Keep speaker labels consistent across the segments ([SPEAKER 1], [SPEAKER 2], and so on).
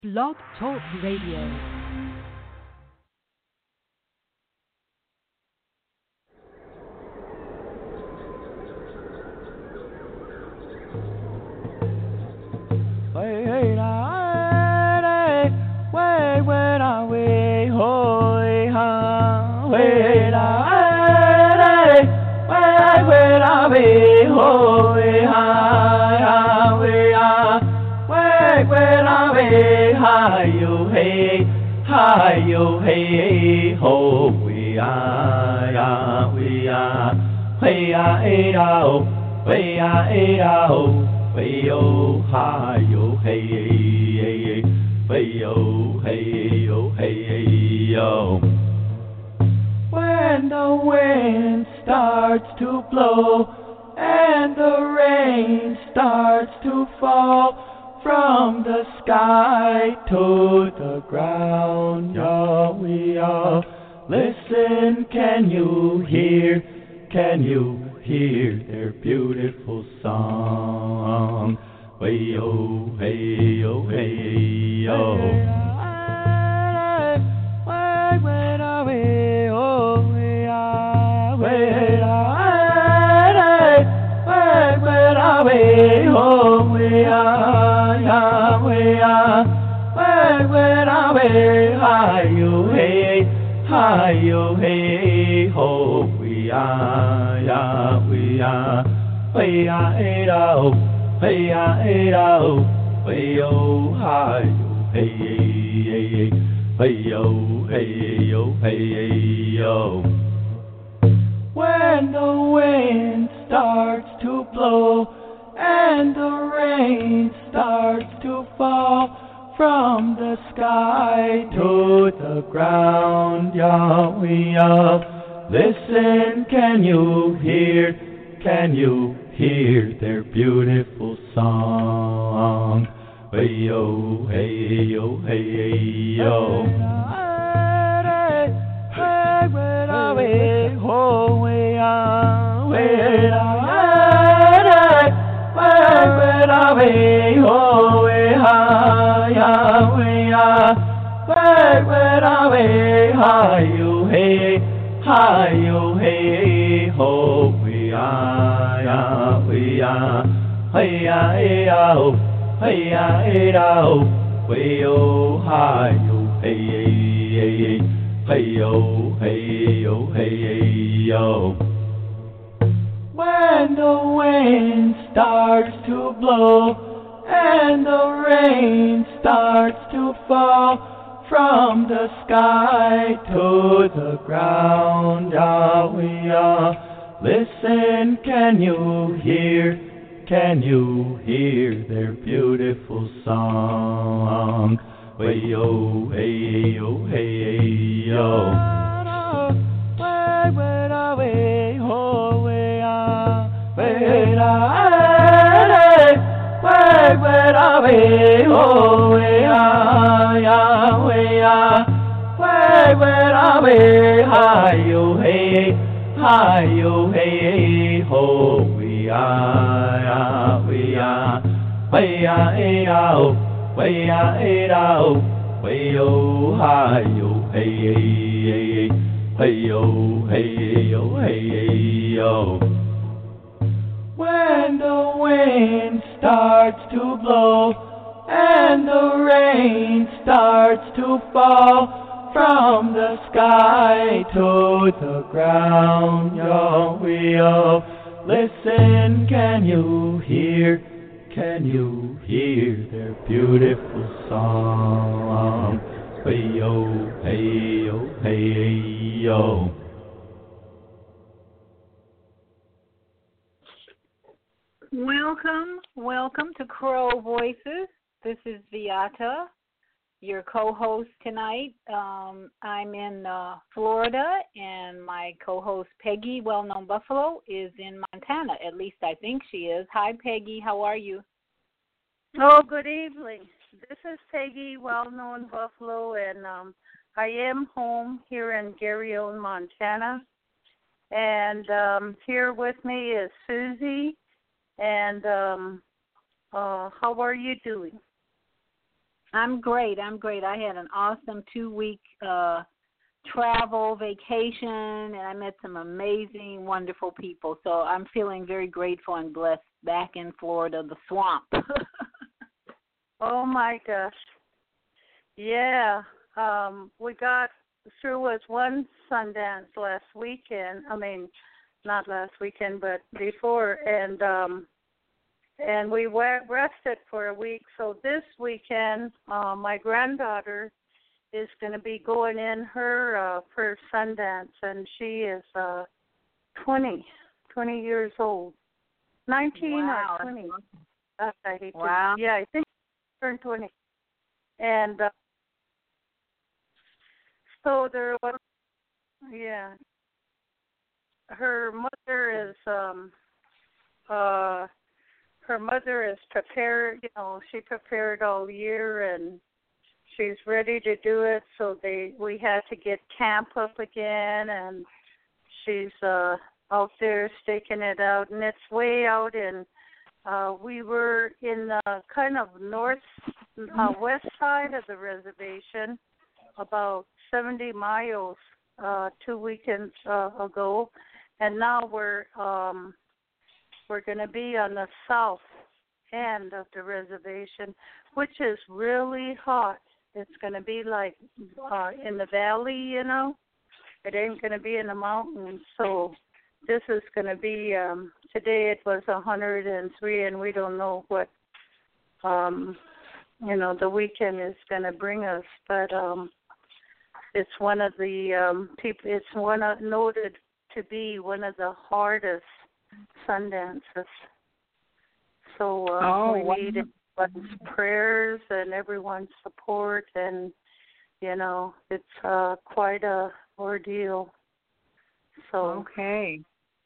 [SPEAKER 1] Blog Talk Radio.
[SPEAKER 2] Hi-yo, hey, ho, we-ah, hey-ah-eh-ah-oh, hey-ah-eh-ah-oh, hey-yo, hi-yo, hey, hey-yo, hey-yo, hey-yo. When the wind starts to blow and the rain starts to fall from the sky to the ground, Yahweh, listen, can you hear their beautiful song? Hey-yo, hey-yo, hey-yo. Hi-yo, hey, ho, we-ah, hey-ah-eh-ah-oh, hey-ah-eh-ah-oh, hey-yo, hi-yo, hey, hey-yo, hey-yo, hey-yo. When the wind starts to blow and the rain starts to fall from the sky to the ground, Yahweh, listen, can you hear their beautiful song? Hey-yo, hey-yo, hey-yo. Hi-yo, hey, ho, hey-ah-eh-ah-oh, hey-ah-eh-ah-oh, hey-yo, hi-yo, hey, hey-yo, hey-yo, hey-yo. When the wind starts to blow and the rain starts to fall from the sky to the ground, Yahweh, listen, can you hear their beautiful song? Hey-yo, hey-yo, hey-yo. Hi-yo, hey, ho, hey-ah-eh-ah-oh, hey-ah-eh-ah-oh, hey-yo, hi-yo, hey, hey-yo, hey-yo, hey-yo. When the wind starts to blow and the rain starts to fall from the sky to the ground, Yahweh, listen, can you hear their beautiful song? Hey-yo, hey-yo, hey-yo.
[SPEAKER 3] Welcome to Crow Voices. This is Viata, your co-host tonight. I'm in Florida, and my co-host Peggy, well-known Buffalo, is in Montana. At least I think she is. Hi, Peggy. How are you?
[SPEAKER 4] Oh, good evening. This is Peggy, well-known Buffalo, and I am home here in Garryowen, Montana. And here with me is Susie. And how are you doing?
[SPEAKER 3] I'm great. I had an awesome 2-week travel vacation, and I met some amazing, wonderful people. So I'm feeling very grateful and blessed back in Florida, the swamp.
[SPEAKER 4] Oh my gosh. Yeah. We got through with one Sundance last weekend. I mean, not last weekend, but before, and we rested for a week. So this weekend, my granddaughter is going to be going in her first Sundance, and she is 20 years old. 19
[SPEAKER 3] wow,
[SPEAKER 4] or 20.
[SPEAKER 3] that's
[SPEAKER 4] I hate
[SPEAKER 3] wow.
[SPEAKER 4] to, yeah, I think she turned 20. And so there was, yeah, her mother is prepared, she prepared all year, and she's ready to do it. So we had to get camp up again, and she's out there staking it out, and it's way out in. We were in the kind of west side of the reservation, about 70 miles 2 weekends ago, and now we're going to be on the south end of the reservation, which is really hot. It's going to be like in the valley, It ain't going to be in the mountains. So this is going to be, today it was 103, and we don't know what, the weekend is going to bring us. But it's one of the noted to be one of the hardest Sundances. So we need everyone's prayers and everyone's support, and it's quite a ordeal. So
[SPEAKER 3] okay,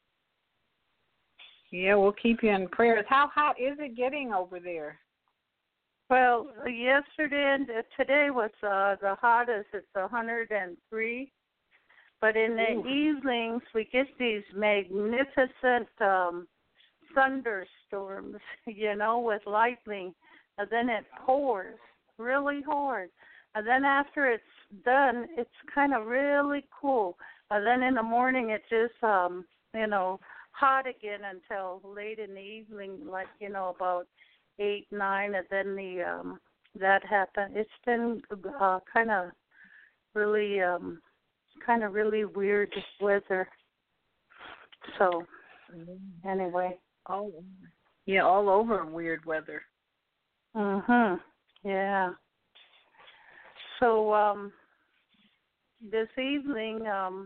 [SPEAKER 3] yeah, we'll keep you in prayers. How hot is it getting over there?
[SPEAKER 4] Well, yesterday and today was the hottest. It's 103. But in the evenings, we get these magnificent thunderstorms, with lightning, and then it pours really hard. And then after it's done, it's kind of really cool. And then in the morning, it just, hot again until late in the evening, like, about 8, 9, and then that happened. It's been kind of really weird weather. So anyway.
[SPEAKER 3] Oh, yeah, all over weird weather.
[SPEAKER 4] Yeah. So this evening,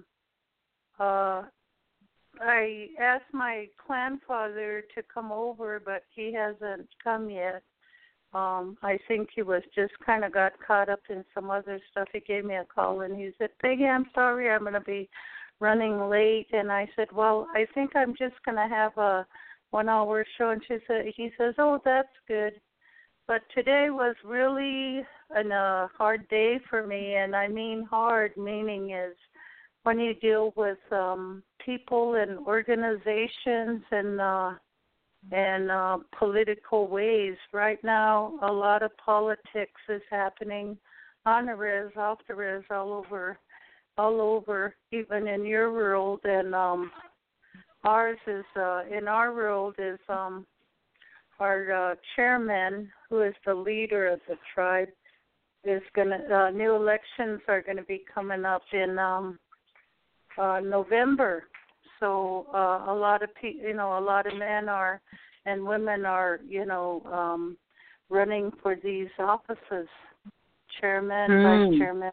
[SPEAKER 4] I asked my grandfather to come over, but he hasn't come yet. I think he was just kind of got caught up in some other stuff. He gave me a call, and he said, Peggy, I'm sorry, I'm going to be running late. And I said, well, I think I'm just going to have a 1-hour show. And he says, oh, that's good. But today was really a hard day for me, and I mean hard, meaning is when you deal with people and organizations and political ways. Right now, a lot of politics is happening on the res, off the res, all over, even in your world. And ours is, in our world is our chairman, who is the leader of the tribe, is going to, new elections are going to be coming up in November. So a lot of a lot of men are and women are, running for these offices, chairman, vice chairman,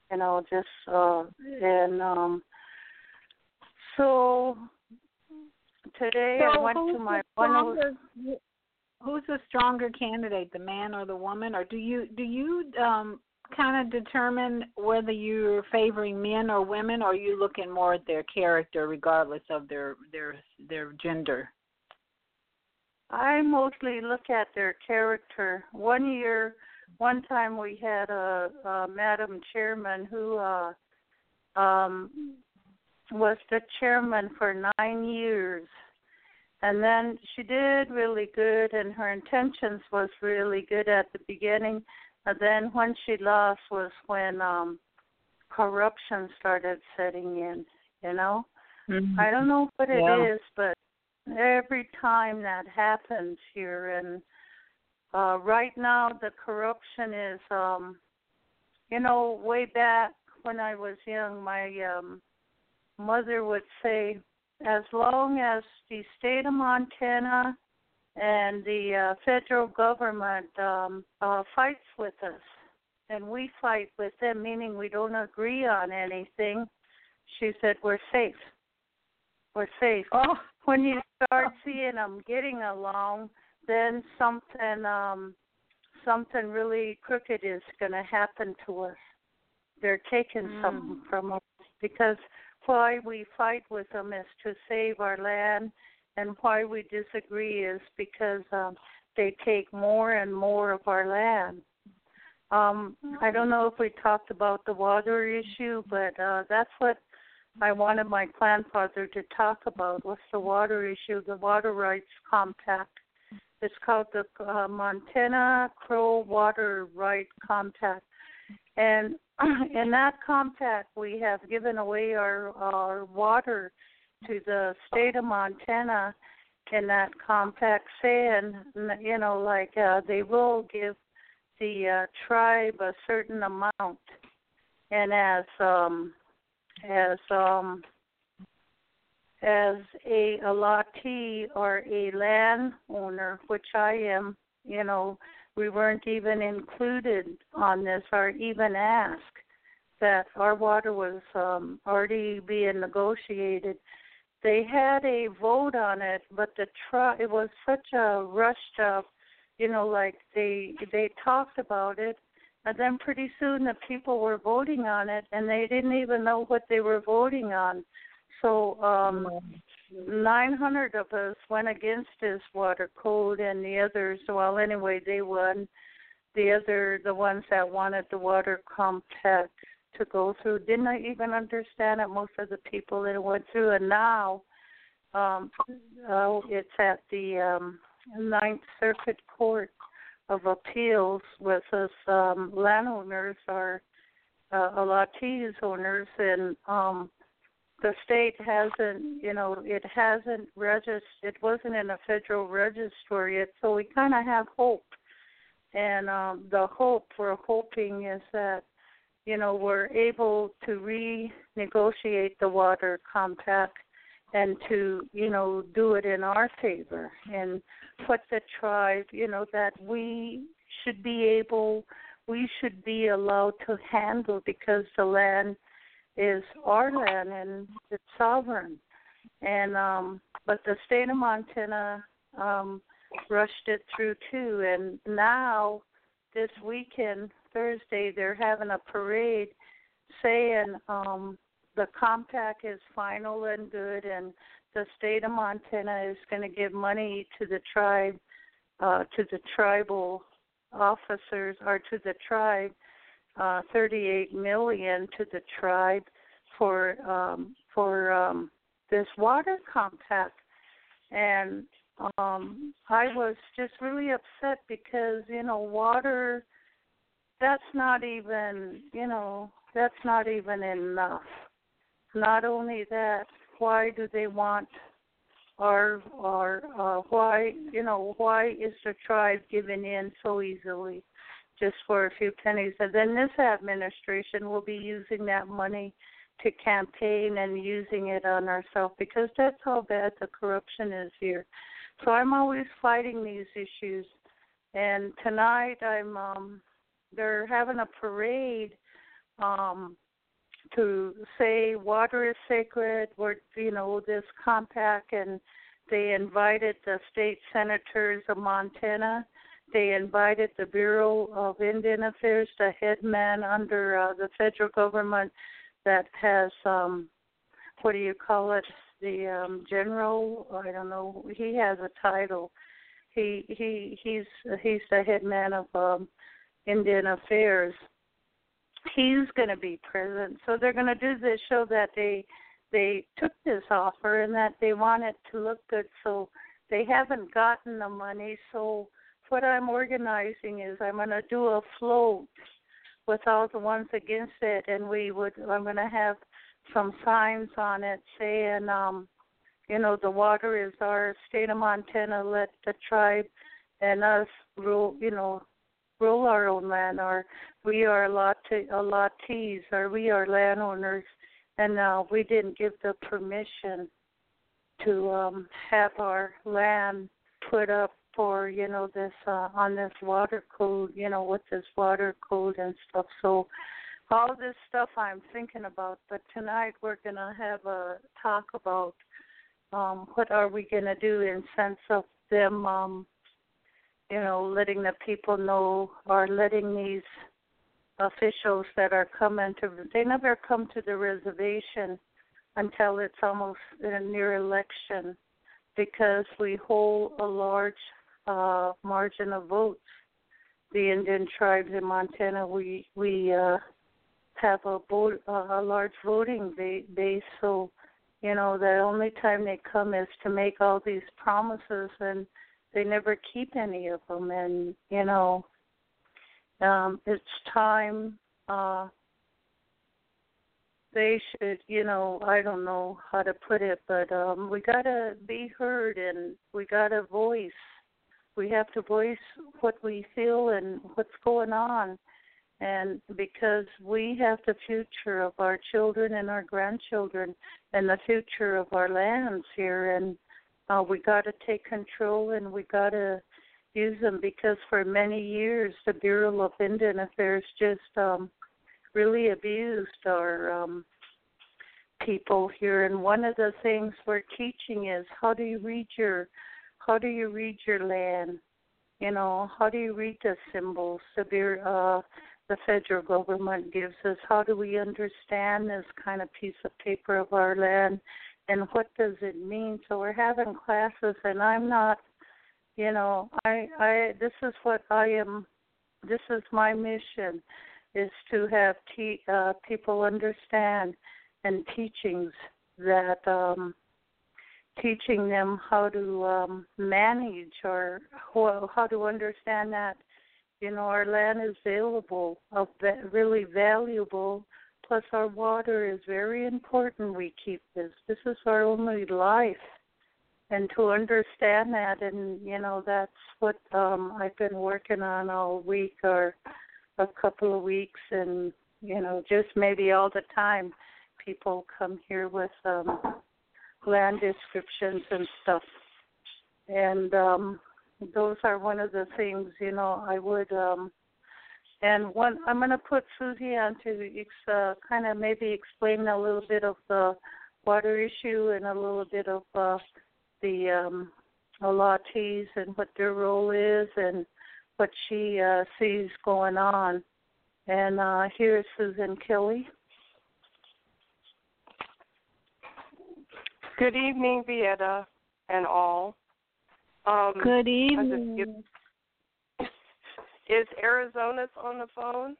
[SPEAKER 4] so today I went to my
[SPEAKER 3] Who's the stronger candidate, the man or the woman, or do you kind of determine whether you're favoring men or women, or are you looking more at their character regardless of their gender?
[SPEAKER 4] I mostly look at their character. One time we had a Madam Chairman who was the chairman for 9 years. And then she did really good, and her intentions was really good at the beginning. And then when she lost was when corruption started setting in, you know.
[SPEAKER 3] Mm-hmm.
[SPEAKER 4] I don't know what it
[SPEAKER 3] Yeah.
[SPEAKER 4] is, but every time that happens here, and right now the corruption is, way back when I was young, my mother would say, as long as the state of Montana and the federal government fights with us, and we fight with them, meaning we don't agree on anything, she said, we're safe. We're safe.
[SPEAKER 3] Oh.
[SPEAKER 4] When you start seeing them getting along, then something really crooked is going to happen to us. They're taking something from us, because why we fight with them is to save our land, and why we disagree is because they take more and more of our land. I don't know if we talked about the water issue, but that's what I wanted my grandfather to talk about, was the water issue, the Water Rights Compact. It's called the Montana Crow Water Rights Compact. And in that compact, we have given away our water to the state of Montana in that compact, saying, they will give the tribe a certain amount. And as a allottee or a landowner, which I am, we weren't even included on this or even asked that our water was already being negotiated. They had a vote on it, but it was such a rushed up, they talked about it, and then pretty soon the people were voting on it, and they didn't even know what they were voting on. So 900 of us went against this water code, and the others, well, anyway, they won. The ones that wanted the water compact to go through didn't even understand it, most of the people that it went through. And now it's at the Ninth Circuit Court of Appeals with us landowners or allottees owners, and the state hasn't, it hasn't registered. It wasn't in a federal register yet, so we kind of have hope. And the hope we're hoping is that, we're able to renegotiate the water compact and to, do it in our favor and put the tribe, that we should be allowed to handle, because the land is our land and it's sovereign. And but the state of Montana rushed it through too, and now this weekend, Thursday, they're having a parade saying the compact is final and good, and the state of Montana is going to give money to the tribe, to the tribal officers, or to the tribe, $38 million to the tribe for this water compact. And I was just really upset because, water, that's not even enough. Not only that, why do they want why is the tribe giving in so easily just for a few pennies? And then this administration will be using that money to campaign and using it on ourselves, because that's how bad the corruption is here. So I'm always fighting these issues. And tonight they're having a parade to say water is sacred, this compact, and they invited the state senators of Montana. They invited the Bureau of Indian Affairs, the head man under the federal government that has, the general, I don't know, he has a title. He's the head man of Indian Affairs. He's going to be present. So they're going to do this, show that they took this offer and that they want it to look good. So they haven't gotten the money. So what I'm organizing is I'm going to do a float with all the ones against it, and I'm going to have some signs on it saying, the water is our state of Montana. Let the tribe and us rule our own land, or we are allottees, or we are landowners, and we didn't give the permission to have our land put up for this on this water code, with this water code and stuff. So all this stuff I'm thinking about. But tonight we're gonna have a talk about what are we gonna do in sense of them, letting the people know, or letting these officials that are coming to. They never come to the reservation until it's almost near election, because we hold a large margin of votes. The Indian tribes in Montana, we have a large voting base. So, the only time they come is to make all these promises, and they never keep any of them. And it's time. They should, I don't know how to put it, but we got to be heard, and we got to voice. We have to voice what we feel and what's going on. And because we have the future of our children and our grandchildren and the future of our lands here, and we got to take control, and we got to use them, because for many years the Bureau of Indian Affairs just really abused our people here. And one of the things we're teaching is how do you read your land? How do you read the symbols the federal government gives us? How do we understand this kind of piece of paper of our land, and what does it mean? So we're having classes, and I'm not, this is what I am. This is my mission, is to have people understand, and teachings that teaching them how to manage, or how to understand that, our land is really valuable, plus our water is very important. We keep this. This is our only life. And to understand that, and, that's what I've been working on all week, or a couple of weeks, and, just maybe all the time people come here with land descriptions and stuff. And those are one of the things, I would, and I'm going to put Susie on to kind of maybe explain a little bit of the water issue, and a little bit of the allottees and what their role is, and what she sees going on. And here's Susan Kelly.
[SPEAKER 5] Good evening, Vieta and all.
[SPEAKER 3] Good evening.
[SPEAKER 5] Is Arizona's on the phone?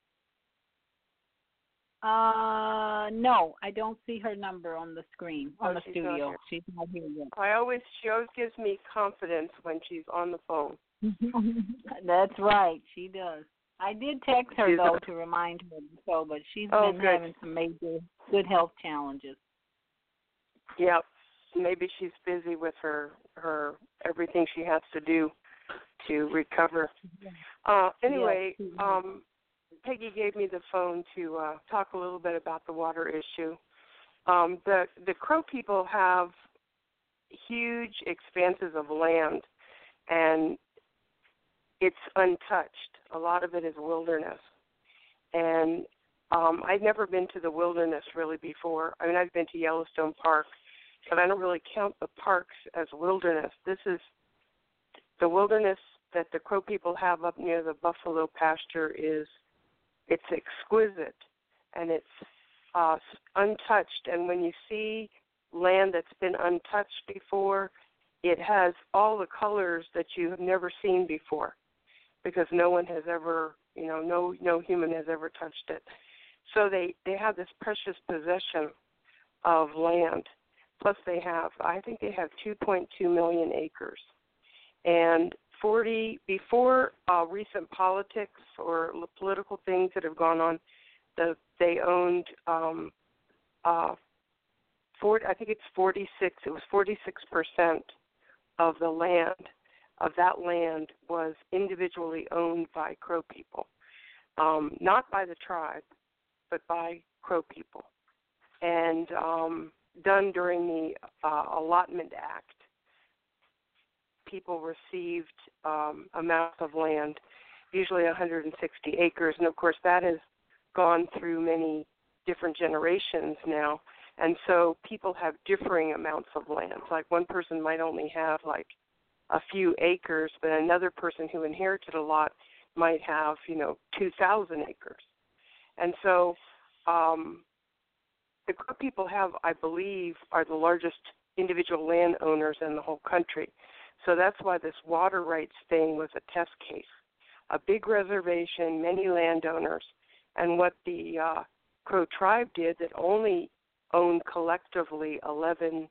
[SPEAKER 3] No, I don't see her number on the screen, on the studio. She's not here yet.
[SPEAKER 5] She always gives me confidence when she's on the phone.
[SPEAKER 3] That's right, she does. I did text her, though, to remind her so, but she's been having some major good health challenges.
[SPEAKER 5] Yep. Maybe she's busy with her everything she has to do to recover. Anyway, Peggy gave me the phone to talk a little bit about the water issue. The Crow people have huge expanses of land, and it's untouched. A lot of it is wilderness. And I've never been to the wilderness really before. I mean, I've been to Yellowstone Park, but I don't really count the parks as wilderness. This is the wilderness that the Crow people have up near the buffalo pasture. It's exquisite, and it's untouched. And when you see land that's been untouched before, it has all the colors that you have never seen before, because no one has ever, no human has ever touched it. So they have this precious possession of land. Plus I think they have 2.2 million acres. And before recent politics or political things that have gone on, they owned I think it's 46. It was 46% of the land of that land was individually owned by Crow people, not by the tribe, but by Crow people, and done during the Allotment Act. People received amounts of land, usually 160 acres, and of course that has gone through many different generations now, and so people have differing amounts of land. Like one person might only have like a few acres, but another person who inherited a lot might have, 2,000 acres. And so the Crow people I believe, are the largest individual landowners in the whole country. So that's why this water rights thing was a test case. A big reservation, many landowners, and what the Crow tribe did that only owned collectively 11%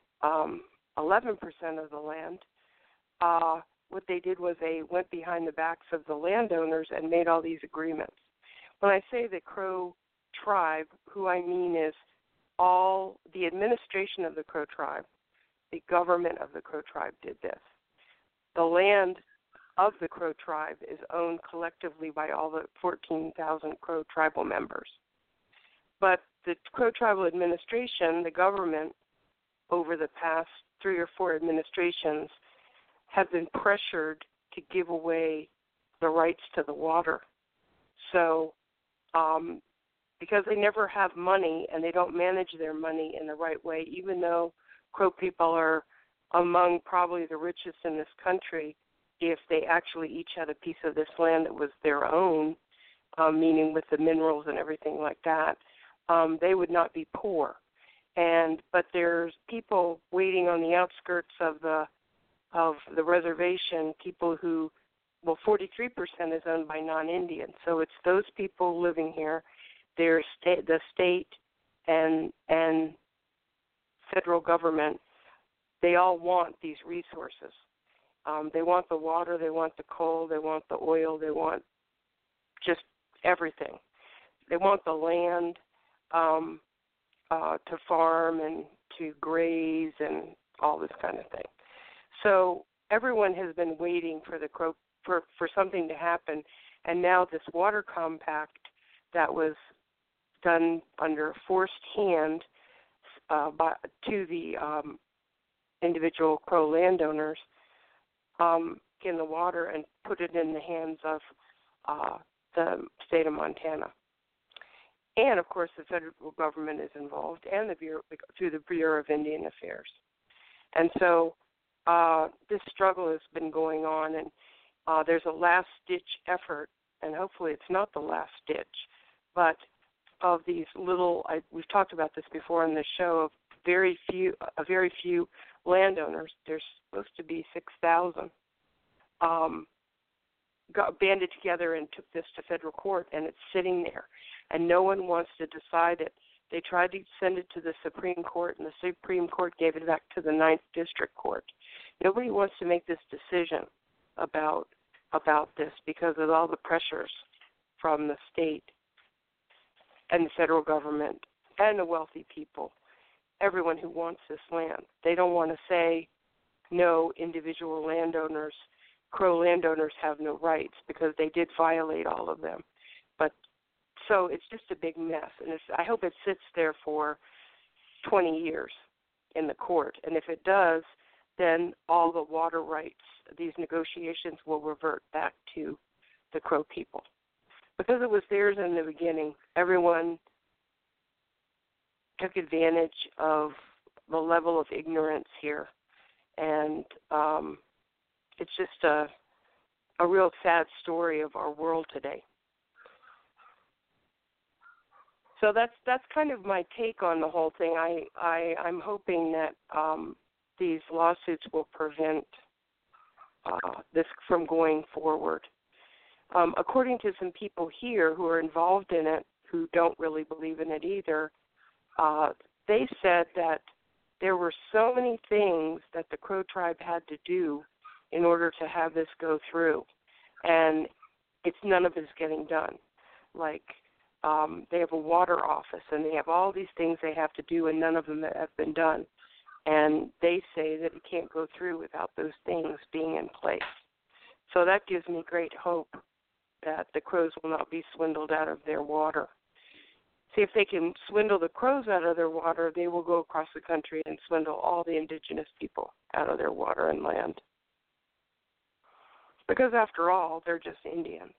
[SPEAKER 5] of the land, what they did was they went behind the backs of the landowners and made all these agreements. When I say the Crow tribe, who I mean is all the administration of the Crow tribe, the government of the Crow tribe did this. The land of the Crow tribe is owned collectively by all the 14,000 Crow tribal members. But the Crow tribal administration, the government, over the past 3 or 4 administrations, have been pressured to give away the rights to the water. So because they never have money and they don't manage their money in the right way, even though Crow people are among probably the richest in this country, if they actually each had a piece of this land that was their own, meaning with the minerals and everything like that, they would not be poor. But there's people waiting on the outskirts of the reservation, people who, 43% is owned by non-Indians. So it's those people living here. There's the state and federal government. They all want these resources. They want the water, they want the coal, they want the oil, they want just everything. They want the land to farm and to graze and all this kind of thing. So everyone has been waiting for the Crow for something to happen, and now this water compact that was done under forced hand to the individual Crow landowners in the water and put it in the hands of the state of Montana. And, of course, the federal government is involved, and through the Bureau of Indian Affairs. And so this struggle has been going on, and there's a last-ditch effort, and hopefully it's not the last ditch, but of these little, we've talked about this before on the show, of very few landowners. There's supposed to be 6,000. Got banded together and took this to federal court, and it's sitting there, and no one wants to decide it. They tried to send it to the Supreme Court, and the Supreme Court gave it back to the 9th District Court. Nobody wants to make this decision about this because of all the pressures from the state and the federal government and the wealthy people, everyone who wants this land. They don't want to say, no, individual landowners, Crow landowners have no rights, because they did violate all of them. But so it's just a big mess, and I hope it sits there for 20 years in the court. And if it does, then all the water rights, these negotiations will revert back to the Crow people. Because it was theirs in the beginning, everyone took advantage of the level of ignorance here. And it's just a real sad story of our world today. So that's kind of my take on the whole thing. I'm hoping that these lawsuits will prevent this from going forward. According to some people here who are involved in it, who don't really believe in it either, they said that there were so many things that the Crow tribe had to do in order to have this go through, and none of it's getting done. Like they have a water office, and they have all these things they have to do, and none of them have been done. And they say that it can't go through without those things being in place. So that gives me great hope that the Crows will not be swindled out of their water. See, if they can swindle the Crows out of their water, they will go across the country and swindle all the indigenous people out of their water and land. Because after all, they're just Indians.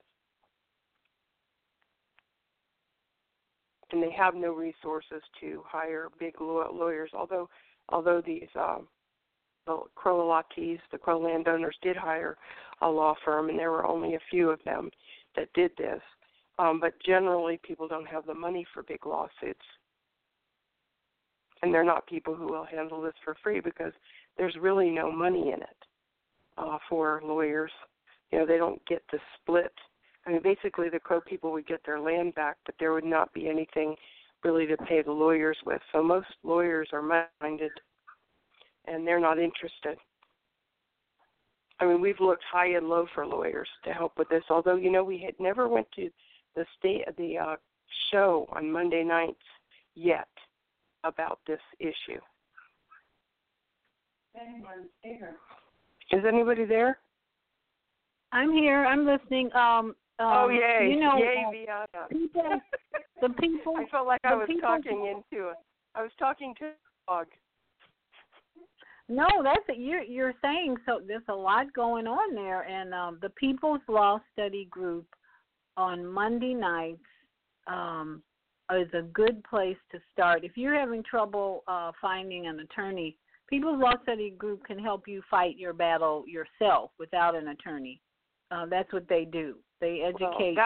[SPEAKER 5] And they have no resources to hire big lawyers, although these the Crow Latis, the Crow landowners, did hire a law firm, and there were only a few of them that did this. But generally, people don't have the money for big lawsuits. And they're not people who will handle this for free because there's really no money in it for lawyers. You know, they don't get to split. I mean, basically, the Crow people would get their land back, but there would not be anything really to pay the lawyers with. So most lawyers are minded, and they're not interested. I mean, we've looked high and low for lawyers to help with this, although, you know, we had never went to the show on Monday nights yet about this issue.
[SPEAKER 4] Anyone's here.
[SPEAKER 5] Is anybody there?
[SPEAKER 3] I'm here. I'm listening.
[SPEAKER 5] Oh, yay.
[SPEAKER 3] You know,
[SPEAKER 5] Yay, Viata.
[SPEAKER 3] the people.
[SPEAKER 5] I felt like I was talking to a dog.
[SPEAKER 3] No, that's it. You're saying so. There's a lot going on there, and the People's Law Study Group on Monday nights is a good place to start. If you're having trouble finding an attorney, People's Law Study Group can help you fight your battle yourself without an attorney. That's what they do. They educate.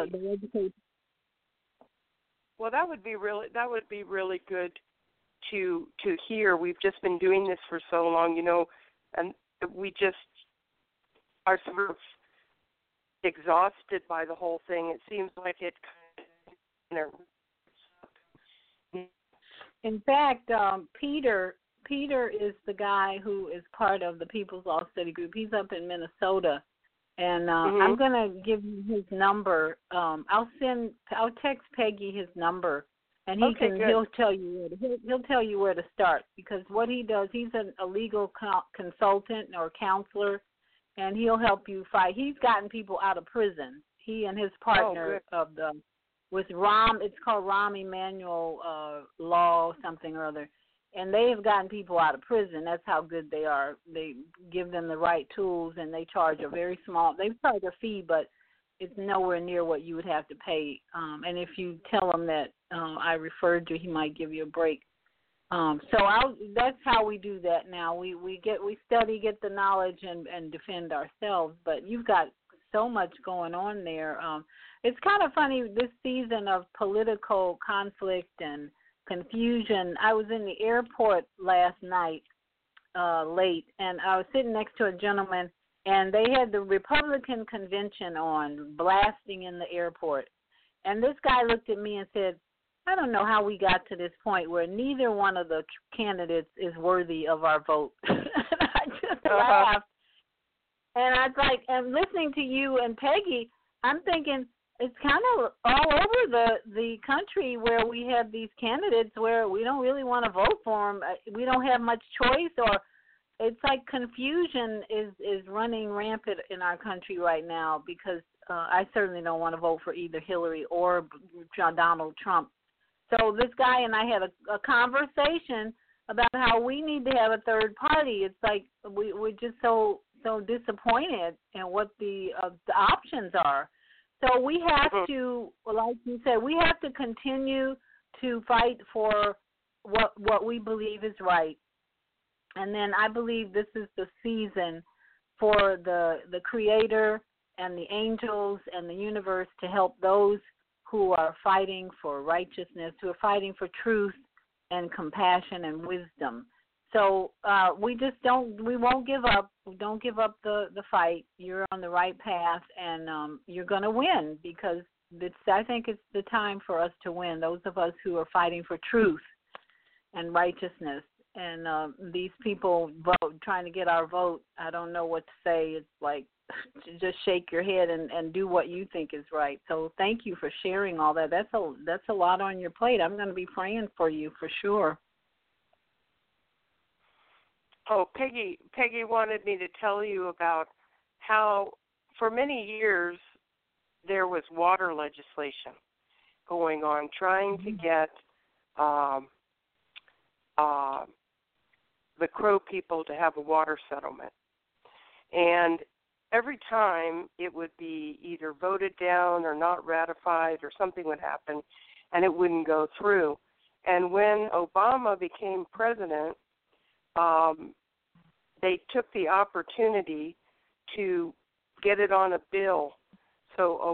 [SPEAKER 5] Well, that would be really good to hear. We've just been doing this for so long, you know, and we just are sort of exhausted by the whole thing. It seems like it kind of.
[SPEAKER 3] In fact, Peter is the guy who is part of the People's Law Study Group. He's up in Minnesota. And I'm going to give you his number. I'll text Peggy his number, and he'll tell you where to start, because what he does, he's a legal consultant or counselor, and he'll help you fight. He's gotten people out of prison. He and his partner it's called Rahm Emanuel Law something or other. And they have gotten people out of prison. That's how good they are. They give them the right tools, and they charge they charge a fee, but it's nowhere near what you would have to pay. And if you tell him that I referred you, he might give you a break. That's how we do that now. We study, get the knowledge, and defend ourselves. But you've got so much going on there. It's kind of funny, this season of political conflict and confusion. I was in the airport last night late, and I was sitting next to a gentleman, and they had the Republican convention on, blasting in the airport. And this guy looked at me and said, I don't know how we got to this point where neither one of the candidates is worthy of our vote. And I just laughed. And I was like, and listening to you and Peggy, I'm thinking, it's kind of all over the country where we have these candidates where we don't really want to vote for them. We don't have much choice, or it's like confusion is running rampant in our country right now, because I certainly don't want to vote for either Hillary or Donald Trump. So this guy and I had a conversation about how we need to have a third party. It's like we're just so disappointed in what the options are. So we have to, like you said, we have to continue to fight for what we believe is right. And then I believe this is the season for the Creator and the angels and the universe to help those who are fighting for righteousness, who are fighting for truth and compassion and wisdom. So we won't give up. Don't give up the fight. You're on the right path, and you're going to win, because I think it's the time for us to win, those of us who are fighting for truth and righteousness. these people trying to get our vote. I don't know what to say. It's like just shake your head and do what you think is right. So thank you for sharing all that. That's a lot on your plate. I'm going to be praying for you for sure.
[SPEAKER 5] Oh, Peggy wanted me to tell you about how for many years there was water legislation going on trying to get the Crow people to have a water settlement. And every time it would be either voted down or not ratified or something would happen and it wouldn't go through. And when Obama became president, they took the opportunity to get it on a bill. So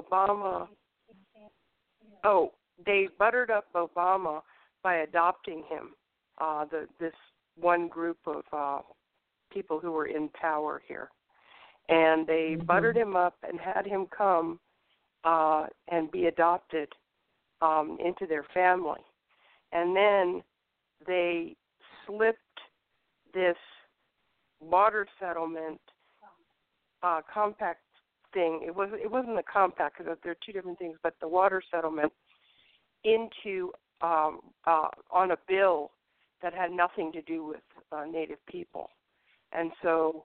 [SPEAKER 5] they buttered up Obama by adopting him, this one group of people who were in power here. And they buttered him up and had him come and be adopted into their family. And then they slipped this water settlement compact thing. It wasn't a compact because there are two different things, but the water settlement into on a bill that had nothing to do with Native people. And so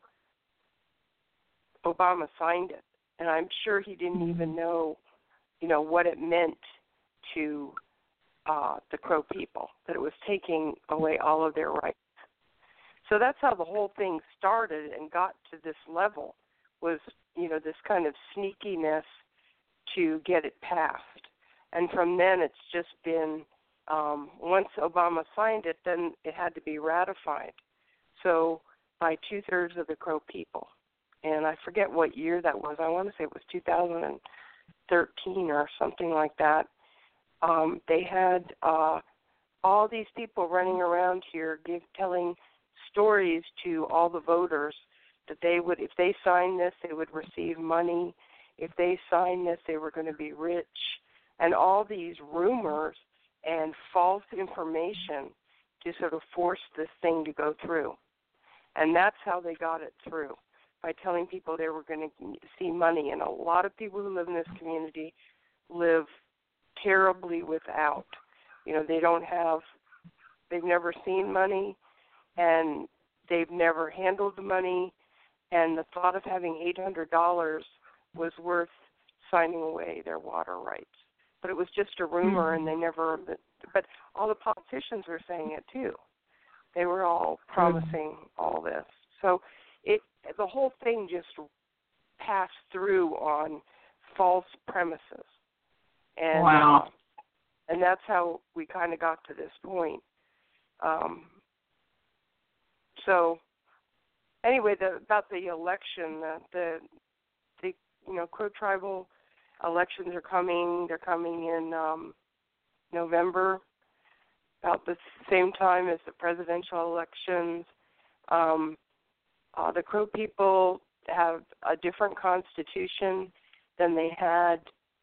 [SPEAKER 5] Obama signed it, and I'm sure he didn't even know, what it meant to the Crow people, that it was taking away all of their rights. So that's how the whole thing started and got to this level, was, this kind of sneakiness to get it passed. And from then it's just been, once Obama signed it, then it had to be ratified. So by 2/3 of the Crow people. And I forget what year that was. I want to say it was 2013 or something like that. They had all these people running around here telling stories to all the voters that they would, if they signed this, they would receive money. If they signed this, they were going to be rich. And all these rumors and false information to sort of force this thing to go through. And that's how they got it through, by telling people they were going to see money. And a lot of people who live in this community live terribly without. They've never seen money, and they've never handled the money, and the thought of having $800 was worth signing away their water rights. But it was just a rumor, and but all the politicians were saying it too. They were all promising all this. So the whole thing just passed through on false premises. And,
[SPEAKER 6] wow.
[SPEAKER 5] And that's how we kind of got to this point. So anyway, about the election, the Crow tribal elections are coming. They're coming in November, about the same time as the presidential elections. The Crow people have a different constitution than they had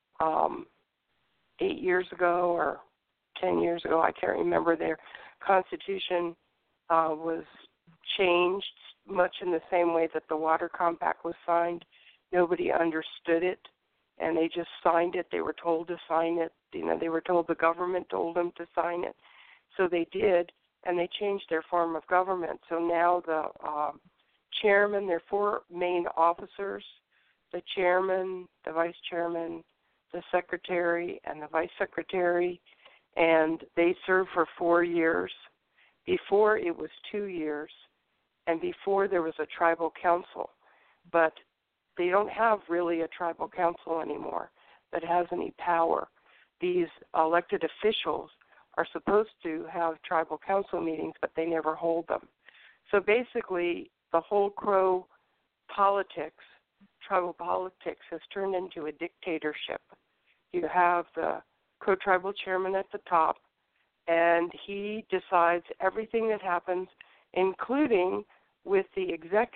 [SPEAKER 5] 8 years ago or 10 years ago. I can't remember. Their constitution was changed much in the same way that the Water Compact was signed. Nobody understood it, and they just signed it. They were told to sign it. They were told the government told them to sign it. So they did, and they changed their form of government. So now the chairman, there are 4 main officers, the chairman, the vice chairman, the secretary, and the vice secretary, and they serve for 4 years. Before it was 2 years, and before there was a tribal council. But they don't have really a tribal council anymore that has any power. These elected officials are supposed to have tribal council meetings, but they never hold them. So basically, the whole Crow politics, tribal politics, has turned into a dictatorship. You have the Crow tribal chairman at the top, and he decides everything that happens, including with the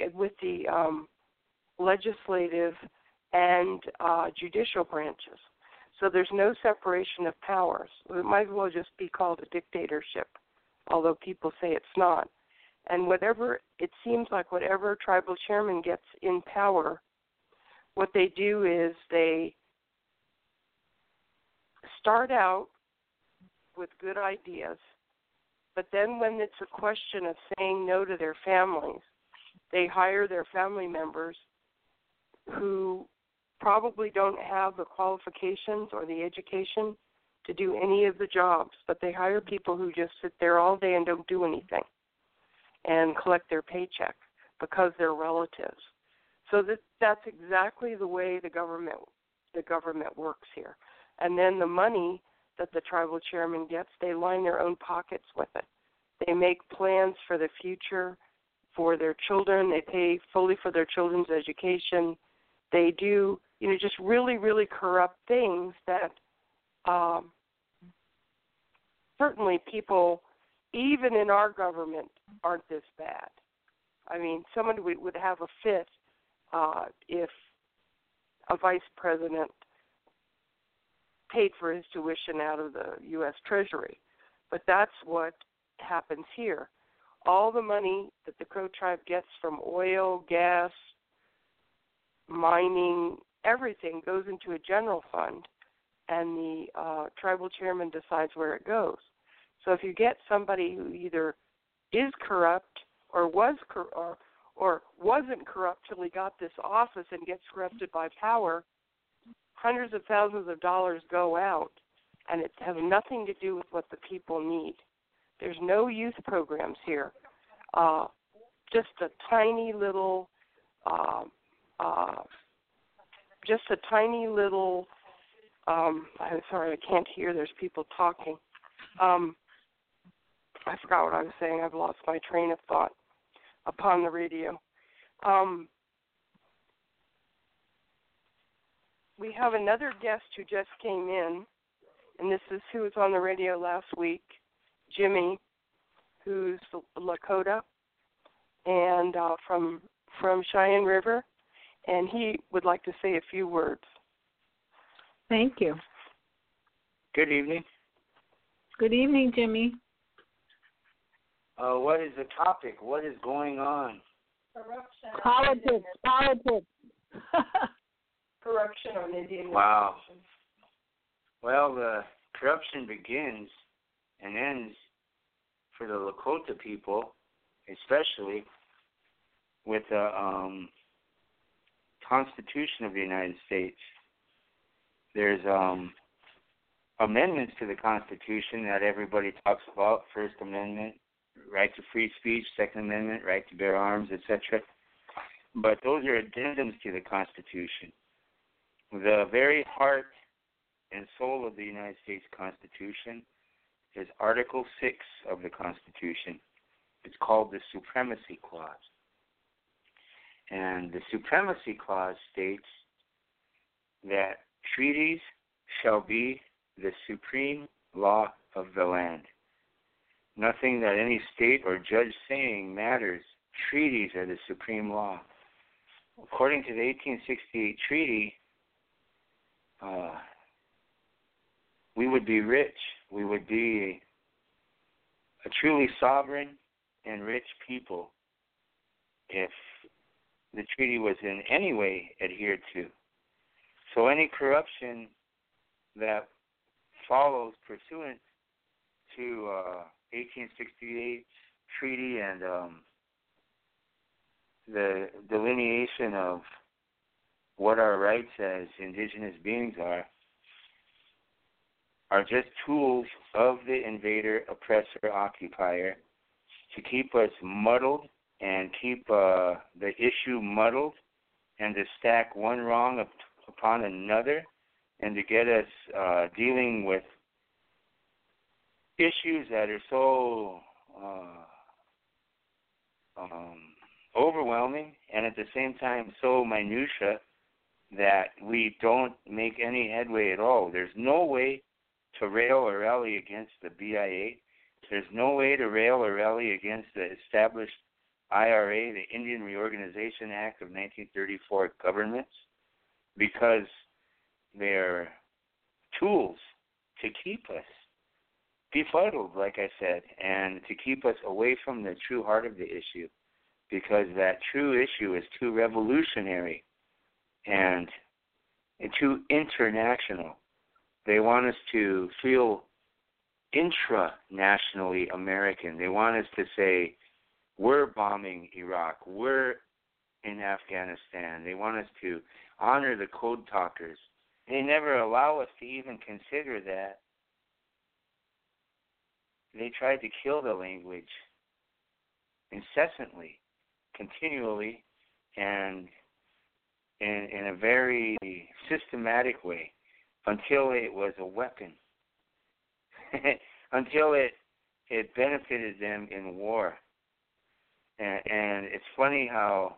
[SPEAKER 5] legislative and judicial branches. So there's no separation of powers. It might as well just be called a dictatorship, although people say it's not. And it seems like whatever tribal chairman gets in power, what they do is they start out with good ideas, but then when it's a question of saying no to their families, they hire their family members who probably don't have the qualifications or the education to do any of the jobs, but they hire people who just sit there all day and don't do anything and collect their paycheck because they're relatives. So that's exactly the way the government works here. And then the money that the tribal chairman gets, they line their own pockets with it. They make plans for the future for their children. They pay fully for their children's education. They do, just really, really corrupt things that certainly people, even in our government, aren't this bad. I mean, someone would have a fit if a vice president paid for his tuition out of the U.S. Treasury. But that's what happens here. All the money that the Crow tribe gets from oil, gas, mining, everything goes into a general fund, and the tribal chairman decides where it goes. So if you get somebody who either is corrupt or wasn't corrupt till he got this office and gets corrupted by power, hundreds of thousands of dollars go out, and it has nothing to do with what the people need. There's no youth programs here. Just a tiny little, I'm sorry, I can't hear. There's people talking. I forgot what I was saying. I've lost my train of thought upon the radio. We have another guest who just came in, and this is who was on the radio last week, Jimmy, who's Lakota, and from Cheyenne River, and he would like to say a few words.
[SPEAKER 3] Thank you.
[SPEAKER 6] Good evening.
[SPEAKER 3] Good evening, Jimmy.
[SPEAKER 6] What is the topic? What is going on?
[SPEAKER 3] Politics.
[SPEAKER 5] Corruption on Indian
[SPEAKER 6] Wow.
[SPEAKER 5] reservations.
[SPEAKER 6] Well, the corruption begins and ends for the Lakota people, especially with the Constitution of the United States. There's amendments to the Constitution that everybody talks about. First Amendment, right to free speech. Second Amendment, right to bear arms, etc. But those are addendums to the Constitution. The very heart and soul of the United States Constitution is Article 6 of the Constitution. It's called the Supremacy Clause. And the Supremacy Clause states that treaties shall be the supreme law of the land. Nothing that any state or judge saying matters. Treaties are the supreme law. According to the 1868 treaty, we would be rich. We would be a truly sovereign and rich people if the treaty was in any way adhered to. So any corruption that follows pursuant to 1868 treaty and the delineation of what our rights as indigenous beings are just tools of the invader, oppressor, occupier to keep us muddled and keep the issue muddled and to stack one wrong upon another and to get us dealing with issues that are so overwhelming and at the same time so minutia that we don't make any headway at all. There's no way to rail or rally against the BIA. There's no way to rail or rally against the established IRA, the Indian Reorganization Act of 1934 governments, because they're tools to keep us befuddled, like I said, and to keep us away from the true heart of the issue, because that true issue is too revolutionary and too international. They want us to feel intra-nationally American. They want us to say, we're bombing Iraq, we're in Afghanistan. They want us to honor the code talkers. They never allow us to even consider that. They tried to kill the language incessantly, continually, and in a very systematic way until it was a weapon, until it benefited them in war. And it's funny how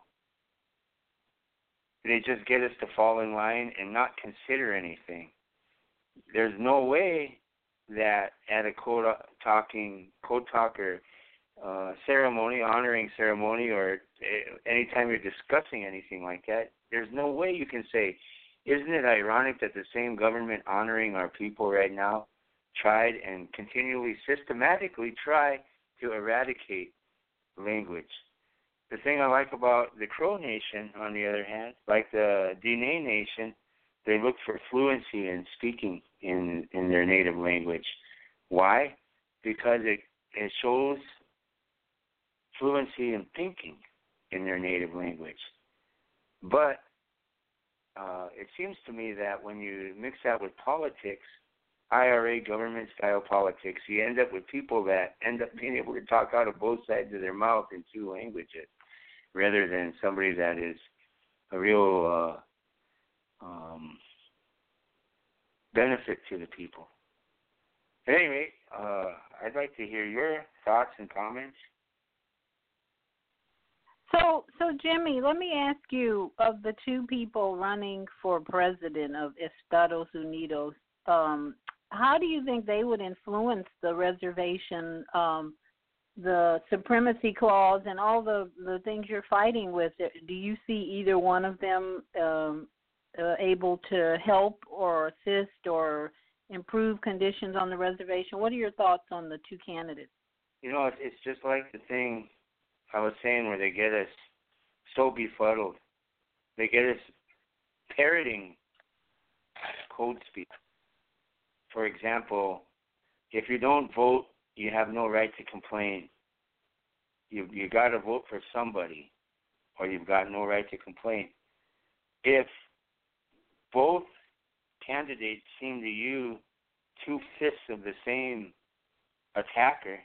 [SPEAKER 6] they just get us to fall in line and not consider anything. There's no way that at a code talker ceremony, honoring ceremony, or anytime you're discussing anything like that, there's no way you can say, isn't it ironic that the same government honoring our people right now tried and continually, systematically try to eradicate language? The thing I like about the Crow Nation, on the other hand, like the Diné Nation, they look for fluency in speaking in their native language. Why? Because it shows fluency in thinking in their native language. But it seems to me that when you mix that with politics, IRA government-style politics, you end up with people that end up being able to talk out of both sides of their mouth in two languages, rather than somebody that is a real benefit to the people. At any rate, I'd like to hear your thoughts and comments.
[SPEAKER 3] So Jimmy, let me ask you, of the two people running for president of Estados Unidos, how do you think they would influence the reservation, the supremacy clause, and all the things you're fighting with? Do you see either one of them able to help or assist or improve conditions on the reservation? What are your thoughts on the two candidates?
[SPEAKER 6] You know, it's just like the thing I was saying where they get us so befuddled. They get us parroting code speak. For example, if you don't vote, you have no right to complain. You got to vote for somebody, or you've got no right to complain. If both candidates seem to you two fists of the same attacker,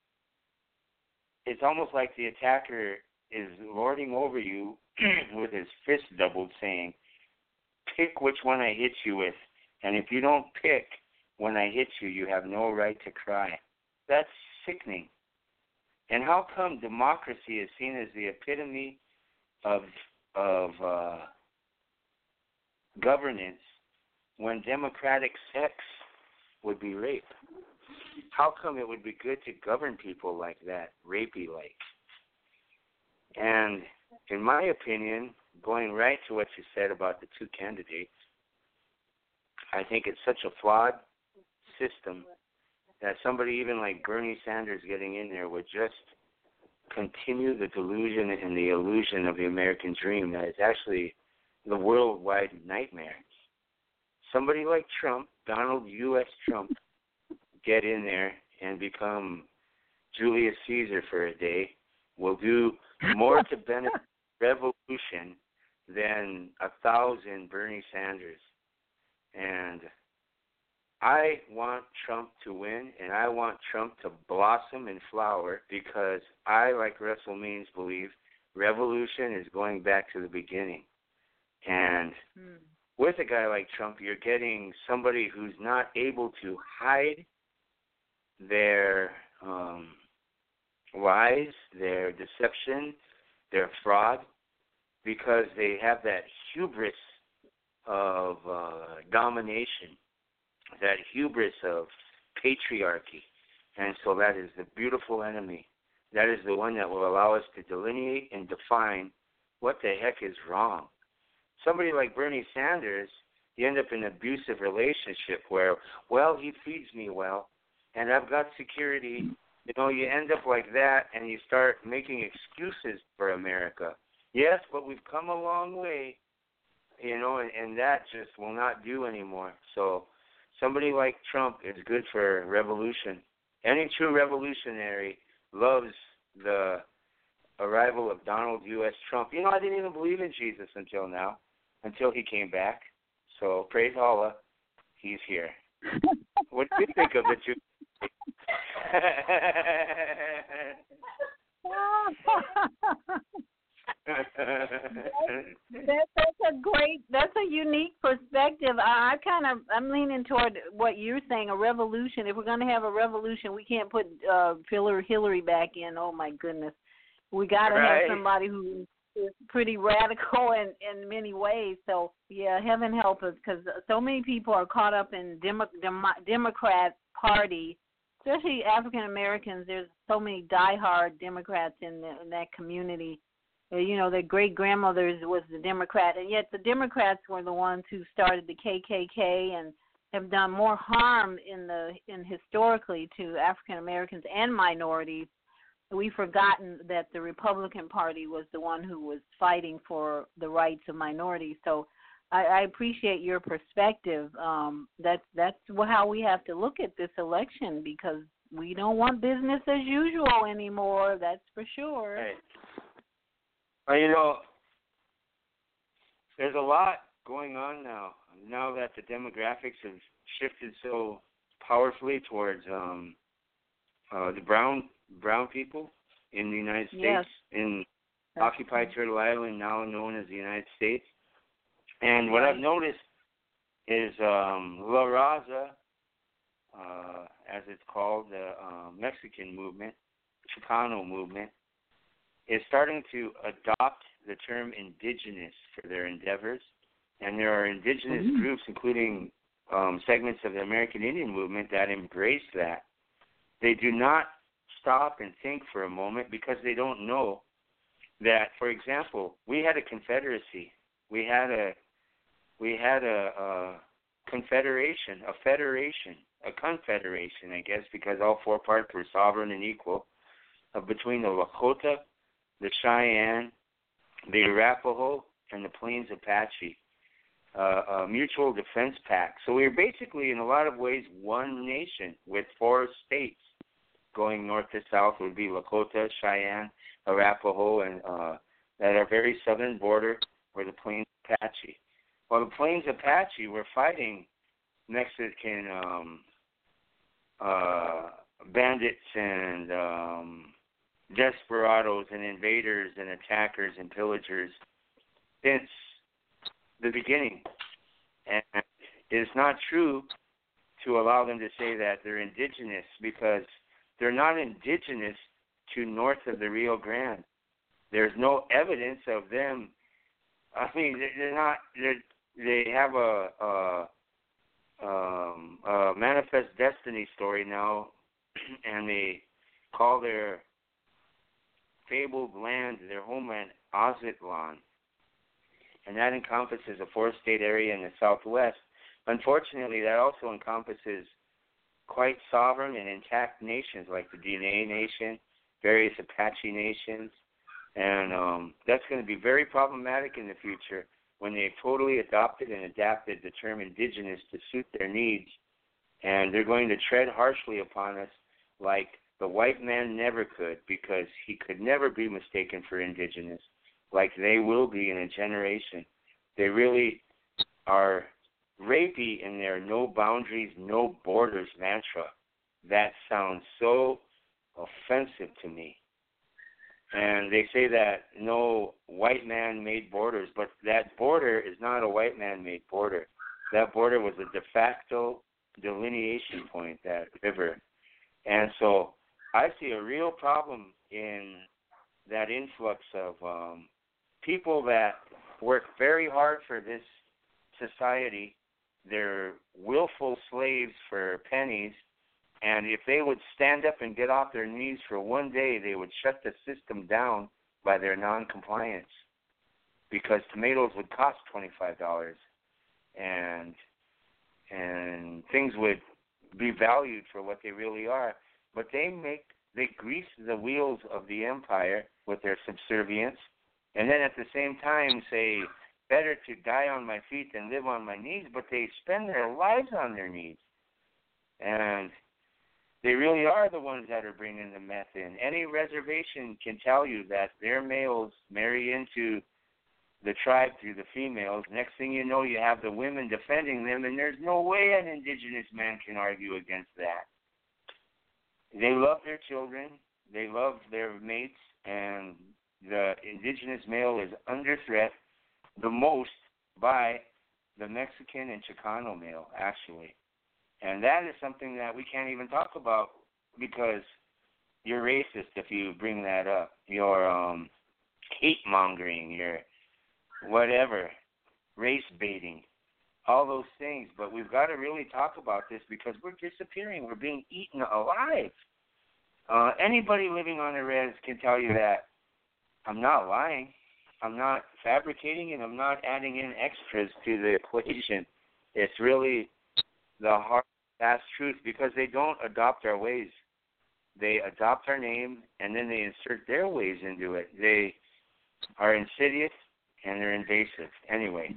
[SPEAKER 6] it's almost like the attacker is lording over you with his fist doubled, saying, pick which one I hit you with, and if you don't pick when I hit you, you have no right to cry. That's sickening. And how come democracy is seen as the epitome of governance when democratic sex would be rape? How come it would be good to govern people like that, rapey-like? And in my opinion, going right to what you said about the two candidates, I think it's such a flawed system that somebody even like Bernie Sanders getting in there would just continue the delusion and the illusion of the American dream that is actually the worldwide nightmare. Somebody like Trump, Donald U.S. Trump, get in there and become Julius Caesar for a day will do more to benefit revolution than 1,000 Bernie Sanders. And I want Trump to win, and I want Trump to blossom and flower, because I, like Russell Means, believe revolution is going back to the beginning. And with a guy like Trump, you're getting somebody who's not able to hide their lies, their deception, their fraud, because they have that hubris of domination, that hubris of patriarchy. And so that is the beautiful enemy. That is the one that will allow us to delineate and define what the heck is wrong. Somebody like Bernie Sanders, you end up in an abusive relationship where, well, he feeds me well, and I've got security. You know, you end up like that, and you start making excuses for America. Yes, but we've come a long way, you know, and that just will not do anymore. So somebody like Trump is good for revolution. Any true revolutionary loves the arrival of Donald U.S. Trump. You know, I didn't even believe in Jesus until now, until he came back. So praise Allah, he's here. What do you think of the two?
[SPEAKER 3] That's a unique perspective. I'm leaning toward what you're saying, a revolution. If we're going to have a revolution, we can't put Hillary back in. Oh my goodness, we got to have somebody who is pretty radical in many ways. So yeah, heaven help us, because so many people are caught up in Democrat Party, especially African Americans. There's so many diehard Democrats in that community. You know, their great-grandmothers was the Democrat, and yet the Democrats were the ones who started the KKK and have done more harm in historically to African Americans and minorities. We've forgotten that the Republican Party was the one who was fighting for the rights of minorities. So I appreciate your perspective. That's how we have to look at this election, because we don't want business as usual anymore. That's for sure.
[SPEAKER 6] Right. Well, you know, there's a lot going on now. Now that the demographics have shifted so powerfully towards the brown people in the United States,
[SPEAKER 3] yes.
[SPEAKER 6] in occupied Turtle Island, now known as the United States. And what I've noticed is La Raza, as it's called, the Mexican movement, Chicano movement, is starting to adopt the term indigenous for their endeavors. And there are indigenous groups, including segments of the American Indian movement, that embrace that. They do not stop and think for a moment, because they don't know that, for example, we had a confederacy. We had a confederation, a confederation, I guess, because all four parts were sovereign and equal, between the Lakota, the Cheyenne, the Arapaho, and the Plains Apache, a mutual defense pact. So we're basically, in a lot of ways, one nation with four states. Going north to south would be Lakota, Cheyenne, Arapaho, and that are very southern border were the Plains Apache. Well, the Plains Apache were fighting Mexican bandits and desperados and invaders and attackers and pillagers since the beginning. And it's not true to allow them to say that they're indigenous, because they're not indigenous to north of the Rio Grande. There's no evidence of them. I mean, they're not. They have a manifest destiny story now, and they call their fabled land, their homeland, Aztlan, and that encompasses a four-state area in the Southwest. Unfortunately, that also encompasses quite sovereign and intact nations like the Dene Nation, various Apache nations, and that's going to be very problematic in the future when they've totally adopted and adapted the term indigenous to suit their needs, and they're going to tread harshly upon us like the white man never could, because he could never be mistaken for indigenous, like they will be in a generation. They really are rapey in their no boundaries, no borders mantra. That sounds so offensive to me. And they say that no white man made borders, but that border is not a white man made border. That border was a de facto delineation point, that river. And so I see a real problem in that influx of people that work very hard for this society. They're willful slaves for pennies, and if they would stand up and get off their knees for one day, they would shut the system down by their non-compliance, because tomatoes would cost $25, and things would be valued for what they really are. But they grease the wheels of the empire with their subservience, and then at the same time say, better to die on my feet than live on my knees, but they spend their lives on their knees. And they really are the ones that are bringing the meth in. Any reservation can tell you that their males marry into the tribe through the females. Next thing you know, you have the women defending them, and there's no way an indigenous man can argue against that. They love their children, they love their mates, and the indigenous male is under threat the most by the Mexican and Chicano male, actually. And that is something that we can't even talk about because you're racist if you bring that up. You're hate-mongering, you're whatever, race baiting, all those things. But we've got to really talk about this because we're disappearing. We're being eaten alive. Anybody living on the res can tell you that. I'm not lying. I'm not fabricating, and I'm not adding in extras to the equation. It's really the hard, fast truth because they don't adopt our ways. They adopt our name, and then they insert their ways into it. They are insidious, and they're invasive. Anyway,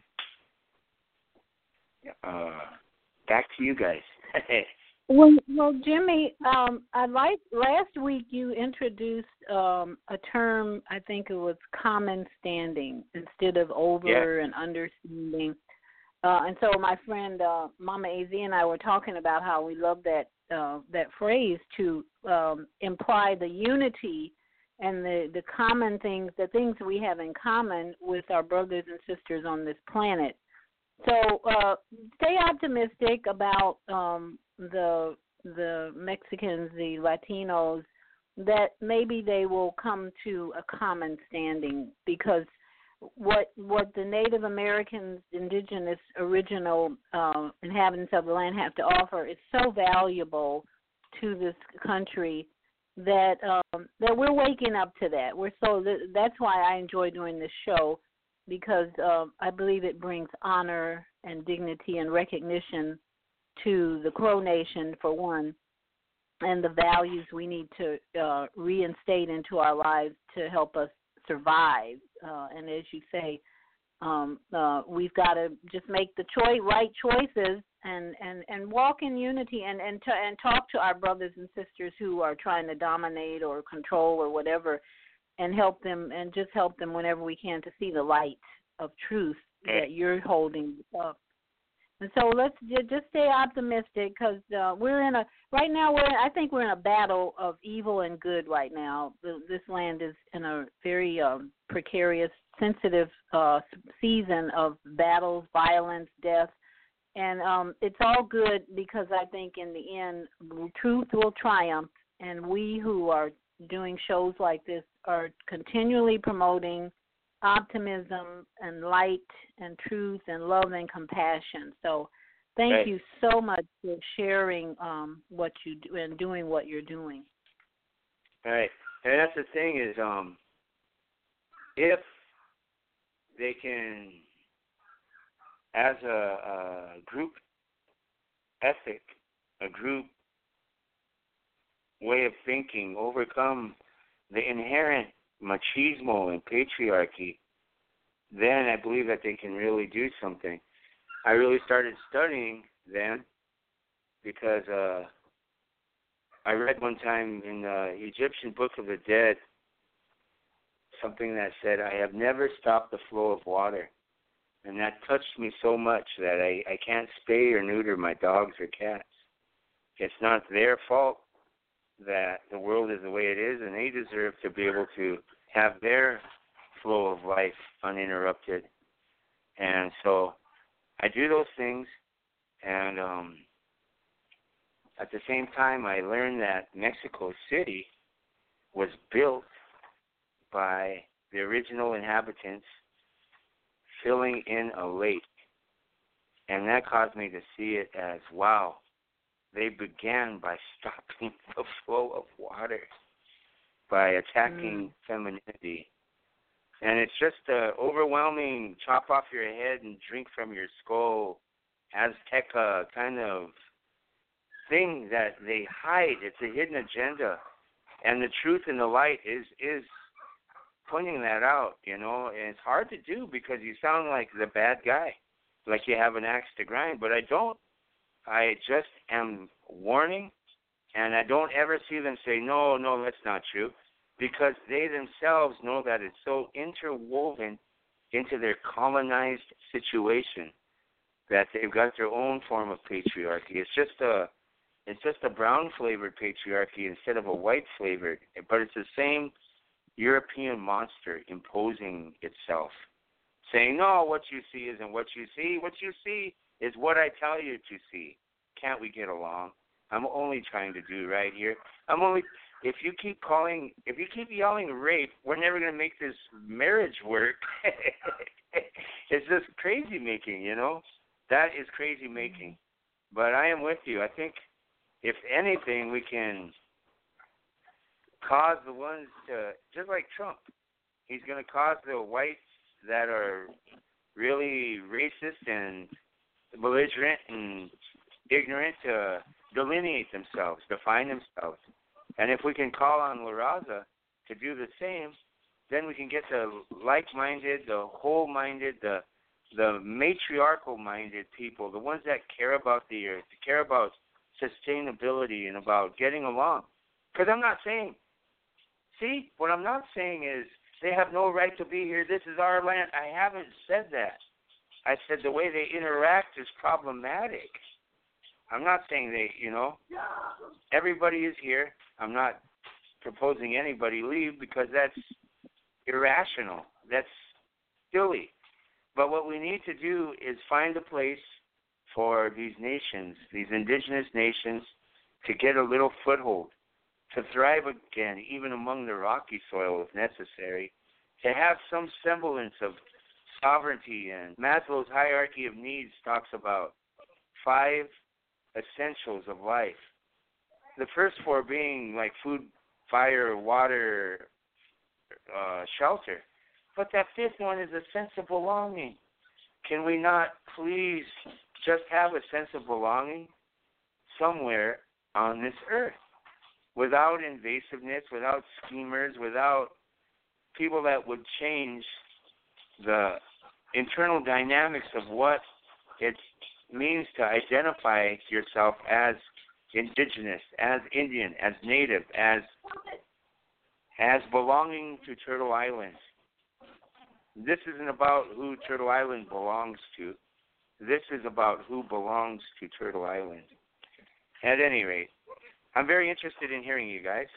[SPEAKER 6] back to you guys.
[SPEAKER 3] Well, Jimmy, I like last week you introduced a term. I think it was common standing instead of over and understanding. And so my friend Mama Az and I were talking about how we love that phrase to imply the unity and the common things, the things we have in common with our brothers and sisters on this planet. So stay optimistic about the Mexicans, the Latinos, that maybe they will come to a common standing because what the Native Americans, indigenous, original inhabitants of the land have to offer is so valuable to this country that that we're waking up to that. That's why I enjoy doing this show because I believe it brings honor and dignity and recognition to the Crow Nation, for one, and the values we need to reinstate into our lives to help us survive. And as you say, we've got to just make the right choices and walk in unity and talk to our brothers and sisters who are trying to dominate or control or whatever, and help them whenever we can to see the light of truth that you're holding up. And so let's just stay optimistic because I think we're in a battle of evil and good right now. This land is in a very precarious, sensitive season of battles, violence, death. And it's all good because I think in the end, truth will triumph. And we who are doing shows like this are continually promoting optimism and light and truth and love and compassion. So thank you so much for sharing what you do and doing what you're doing.
[SPEAKER 6] Right. And that's the thing is if they can, as a group ethic, a group way of thinking, overcome the inherent machismo and patriarchy, then I believe that they can really do something. I really started studying then because I read one time in the Egyptian Book of the Dead something that said, I have never stopped the flow of water. And that touched me so much that I can't spay or neuter my dogs or cats. It's not their fault that the world is the way it is, and they deserve to be able to have their flow of life uninterrupted. And so I do those things, and at the same time I learned that Mexico City was built by the original inhabitants filling in a lake. And that caused me to see it as, wow, they began by stopping the flow of water, by attacking femininity. And it's just an overwhelming chop off your head and drink from your skull, Azteca kind of thing that they hide. It's a hidden agenda. And the truth and the light is pointing that out, and it's hard to do because you sound like the bad guy, like you have an axe to grind, but I don't. I just am warning, and I don't ever see them say, no, that's not true, because they themselves know that it's so interwoven into their colonized situation that they've got their own form of patriarchy. It's just a brown-flavored patriarchy instead of a white-flavored, but it's the same European monster imposing itself, saying, no, what you see isn't what you see. What you see is what I tell you to see. Can't we get along? I'm only trying to do right here. If you keep yelling rape, we're never going to make this marriage work. It's just crazy making, That is crazy making. But I am with you. I think, if anything, we can cause the ones to, just like Trump, he's going to cause the whites that are really racist and belligerent and ignorant to delineate themselves, define themselves. And if we can call on La Raza to do the same, then we can get the like-minded, the whole-minded, the matriarchal-minded people, the ones that care about the earth, care about sustainability and about getting along. Because I'm not saying, what I'm not saying is they have no right to be here. This is our land. I haven't said that. I said the way they interact is problematic. I'm not saying everybody is here. I'm not proposing anybody leave because that's irrational. That's silly. But what we need to do is find a place for these nations, these indigenous nations, to get a little foothold, to thrive again, even among the rocky soil if necessary, to have some semblance of sovereignty. And Maslow's hierarchy of needs talks about 5 essentials of life. The first 4 being like food, fire, water, shelter. But that 5th one is a sense of belonging. Can we not please just have a sense of belonging somewhere on this earth without invasiveness, without schemers, without people that would change the internal dynamics of what it means to identify yourself as indigenous, as Indian, as native, as belonging to Turtle Island. This isn't about who Turtle Island belongs to. This is about who belongs to Turtle Island. At any rate, I'm very interested in hearing you guys.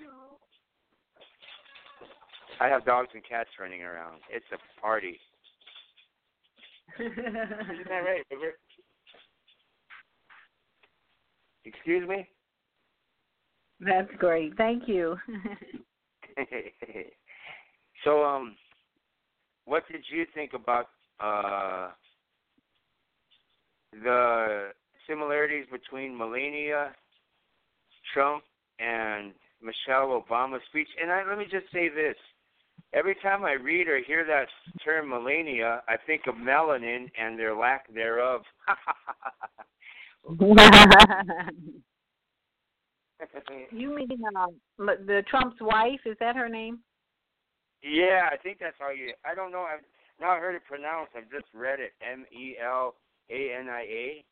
[SPEAKER 6] I have dogs and cats running around. It's a party. Isn't that right? Excuse me?
[SPEAKER 3] That's great. Thank you.
[SPEAKER 6] So, what did you think about the similarities between Melania Trump and Michelle Obama's speech? And let me just say this. Every time I read or hear that term Melania, I think of melanin and their lack thereof.
[SPEAKER 3] You mean the Trump's wife? Is that her name?
[SPEAKER 6] Yeah, I think that's how I don't know. I've not heard it pronounced. I've just read it. Melania.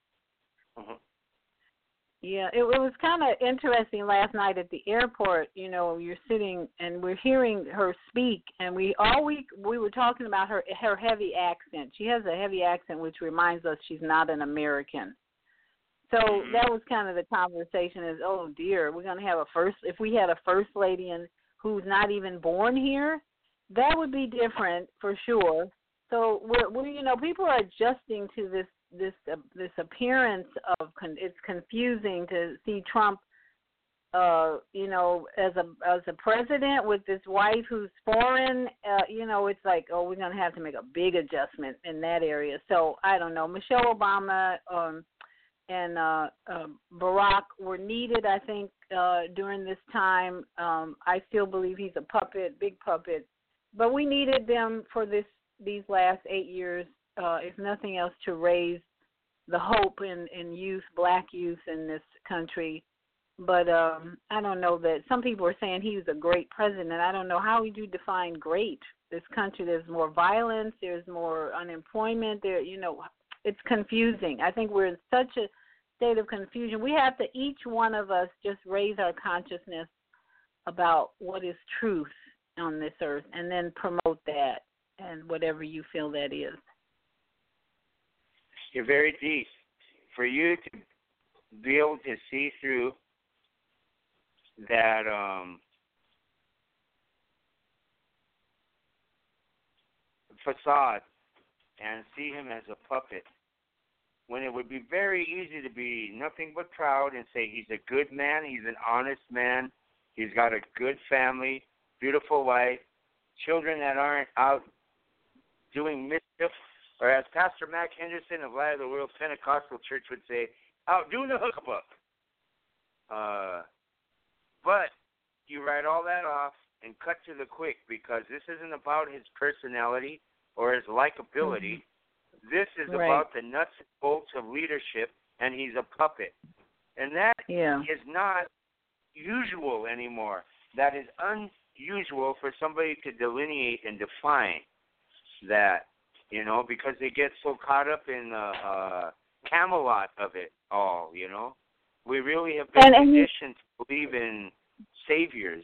[SPEAKER 3] Yeah, it was kind of interesting last night at the airport. You're sitting and we're hearing her speak, and we were talking about her heavy accent. She has a heavy accent, which reminds us she's not an American. So that was kind of the conversation is, oh dear, we're going to have if we had a first lady who's not even born here, that would be different for sure. So we're people are adjusting to this appearance of it's confusing to see Trump, as a president with this wife who's foreign. It's like, oh, we're going to have to make a big adjustment in that area. So I don't know. Michelle Obama and Barack were needed, I think, during this time. I still believe he's a puppet, big puppet, but we needed them for these last 8 years, if nothing else, to raise the hope in youth, black youth in this country. But I don't know that some people are saying he was a great president. I don't know how would you define great. This country, there's more violence, there's more unemployment. There, it's confusing. I think we're in such a state of confusion. We have to, each one of us, just raise our consciousness about what is truth on this earth, and then promote that, and whatever you feel that is.
[SPEAKER 6] You're very deep. For you to be able to see through that facade and see him as a puppet, when it would be very easy to be nothing but proud and say he's a good man, he's an honest man, he's got a good family, beautiful wife, children that aren't out doing mischief, or as Pastor Mac Henderson of Light of the World Pentecostal Church would say, out doing the hookup. But you write all that off and cut to the quick, because this isn't about his personality or his likability. Mm-hmm. This is about the nuts and bolts of leadership, and he's a puppet. And that is not usual anymore. That is unusual for somebody to delineate and define that, because they get so caught up in the Camelot of it all, We really have been conditioned to believe in saviors.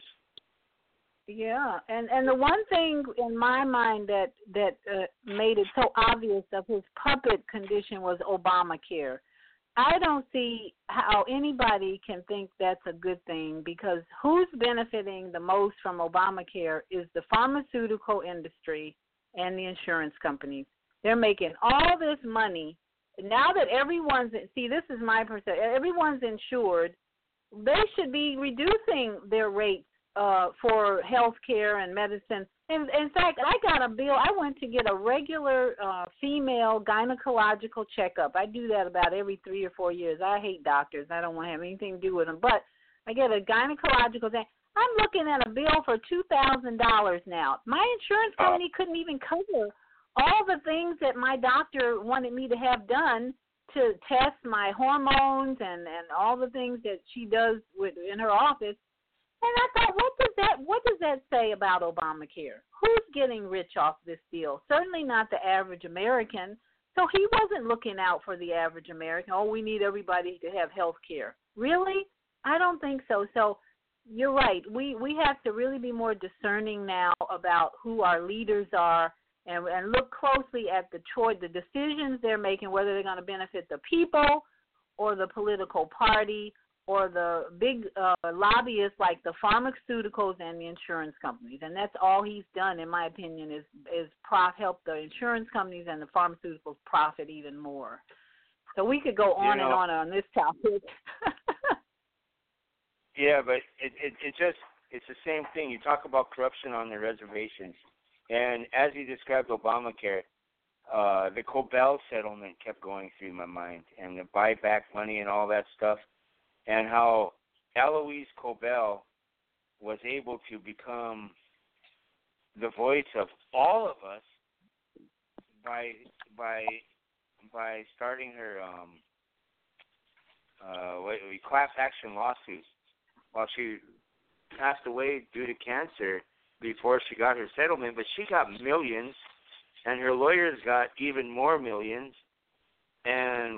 [SPEAKER 3] Yeah, and the one thing in my mind that made it so obvious of his puppet condition was Obamacare. I don't see how anybody can think that's a good thing, because who's benefiting the most from Obamacare is the pharmaceutical industry and the insurance companies. They're making all this money. Now that this is my perception, everyone's insured, they should be reducing their rates for health care and medicine. In fact, I got a bill. I went to get a regular female gynecological checkup. I do that about every 3 or 4 years. I hate doctors. I don't want to have anything to do with them. But I get a gynecological thing. I'm looking at a bill for $2,000 now. My insurance company couldn't even cover all the things that my doctor wanted me to have done to test my hormones and all the things that she does in her office. And I thought, what does that say about Obamacare? Who's getting rich off this deal? Certainly not the average American. So he wasn't looking out for the average American. Oh, we need everybody to have health care. Really? I don't think so. So you're right. We have to really be more discerning now about who our leaders are, and look closely at the decisions they're making, whether they're going to benefit the people or the political party or the big lobbyists like the pharmaceuticals and the insurance companies. And that's all he's done, in my opinion, is help the insurance companies and the pharmaceuticals profit even more. So we could go on and on this topic.
[SPEAKER 6] Yeah, but it's the same thing. You talk about corruption on the reservations. And as you described Obamacare, the Cobell settlement kept going through my mind, and the buyback money and all that stuff, and how Eloise Cobell was able to become the voice of all of us by starting her class action lawsuit while she passed away due to cancer before she got her settlement. But she got millions, and her lawyers got even more millions, and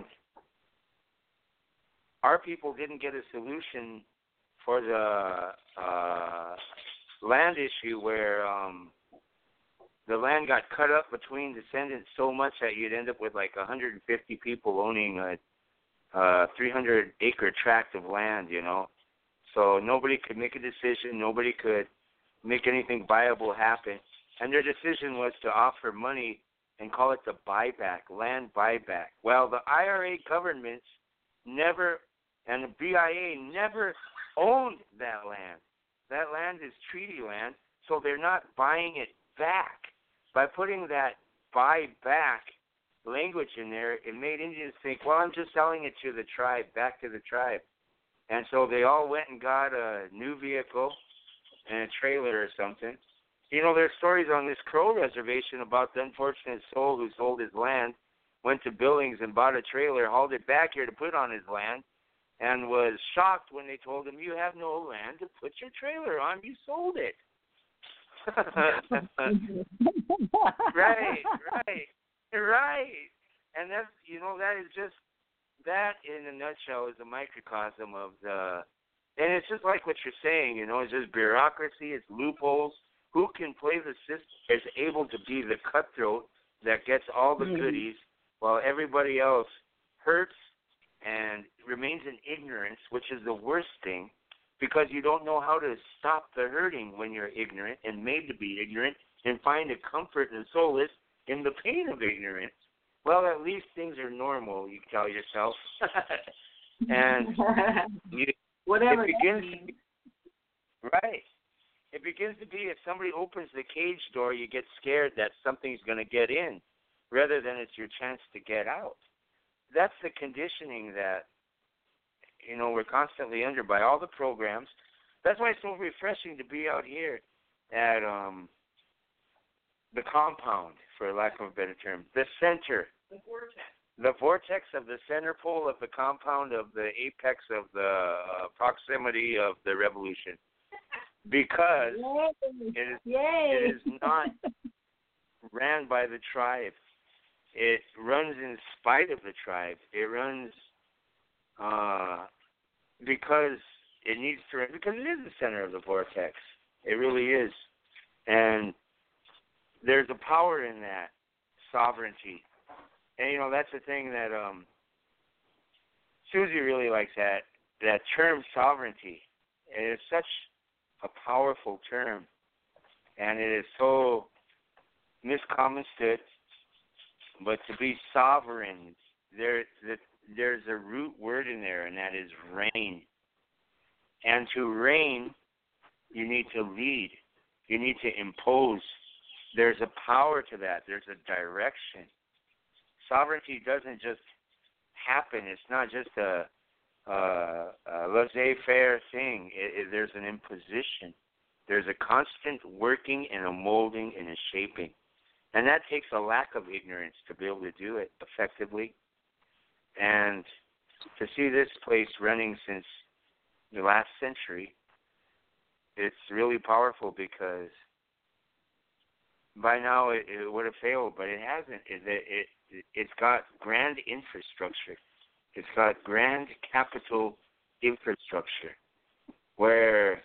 [SPEAKER 6] our people didn't get a solution for the land issue where the land got cut up between descendants so much that you'd end up with like 150 people owning a 300-acre tract of land, So nobody could make a decision. Nobody could make anything viable happen. And their decision was to offer money and call it the buyback, land buyback. Well, the IRA governments never, and the BIA never owned that land. That land is treaty land, so they're not buying it back. By putting that buy back language in there, it made Indians think, well, I'm just selling it to the tribe, back to the tribe. And so they all went and got a new vehicle and a trailer or something. There's stories on this Crow reservation about the unfortunate soul who sold his land went to Billings and bought a trailer, hauled it back here to put on his land, and was shocked when they told him, you have no land to put your trailer on. You sold it. Right. And that's, that is just, that in a nutshell is a microcosm of and it's just like what you're saying, it's just bureaucracy, it's loopholes. Who can play the system is able to be the cutthroat that gets all the goodies while everybody else hurts and remains in ignorance, which is the worst thing, because you don't know how to stop the hurting when you're ignorant and made to be ignorant and find a comfort and solace in the pain of ignorance. Well, at least things are normal, you tell yourself. And
[SPEAKER 3] whatever
[SPEAKER 6] it begins to be, right. It begins to be if somebody opens the cage door, you get scared that something's going to get in rather than it's your chance to get out. That's the conditioning that, we're constantly under by all the programs. That's why it's so refreshing to be out here at the compound, for lack of a better term, the center. The vortex of the center pole of the compound of the apex of the proximity of the revolution. Because it is not ran by the tribe. It runs in spite of the tribe. It runs because it needs to run, because it is the center of the vortex. It really is. And there's a power in that sovereignty. And, that's the thing that Susie really likes, that term sovereignty. It is such a powerful term, and it is so misconstrued. But to be sovereign, there's a root word in there, and that is reign. And to reign, you need to lead. You need to impose. There's a power to that. There's a direction. Sovereignty doesn't just happen. It's not just a laissez-faire thing. There's an imposition. There's a constant working and a molding and a shaping. And that takes a lack of ignorance to be able to do it effectively. And to see this place running since the last century, it's really powerful, because by now it would have failed, but it hasn't. It's got grand infrastructure. It's got grand capital infrastructure where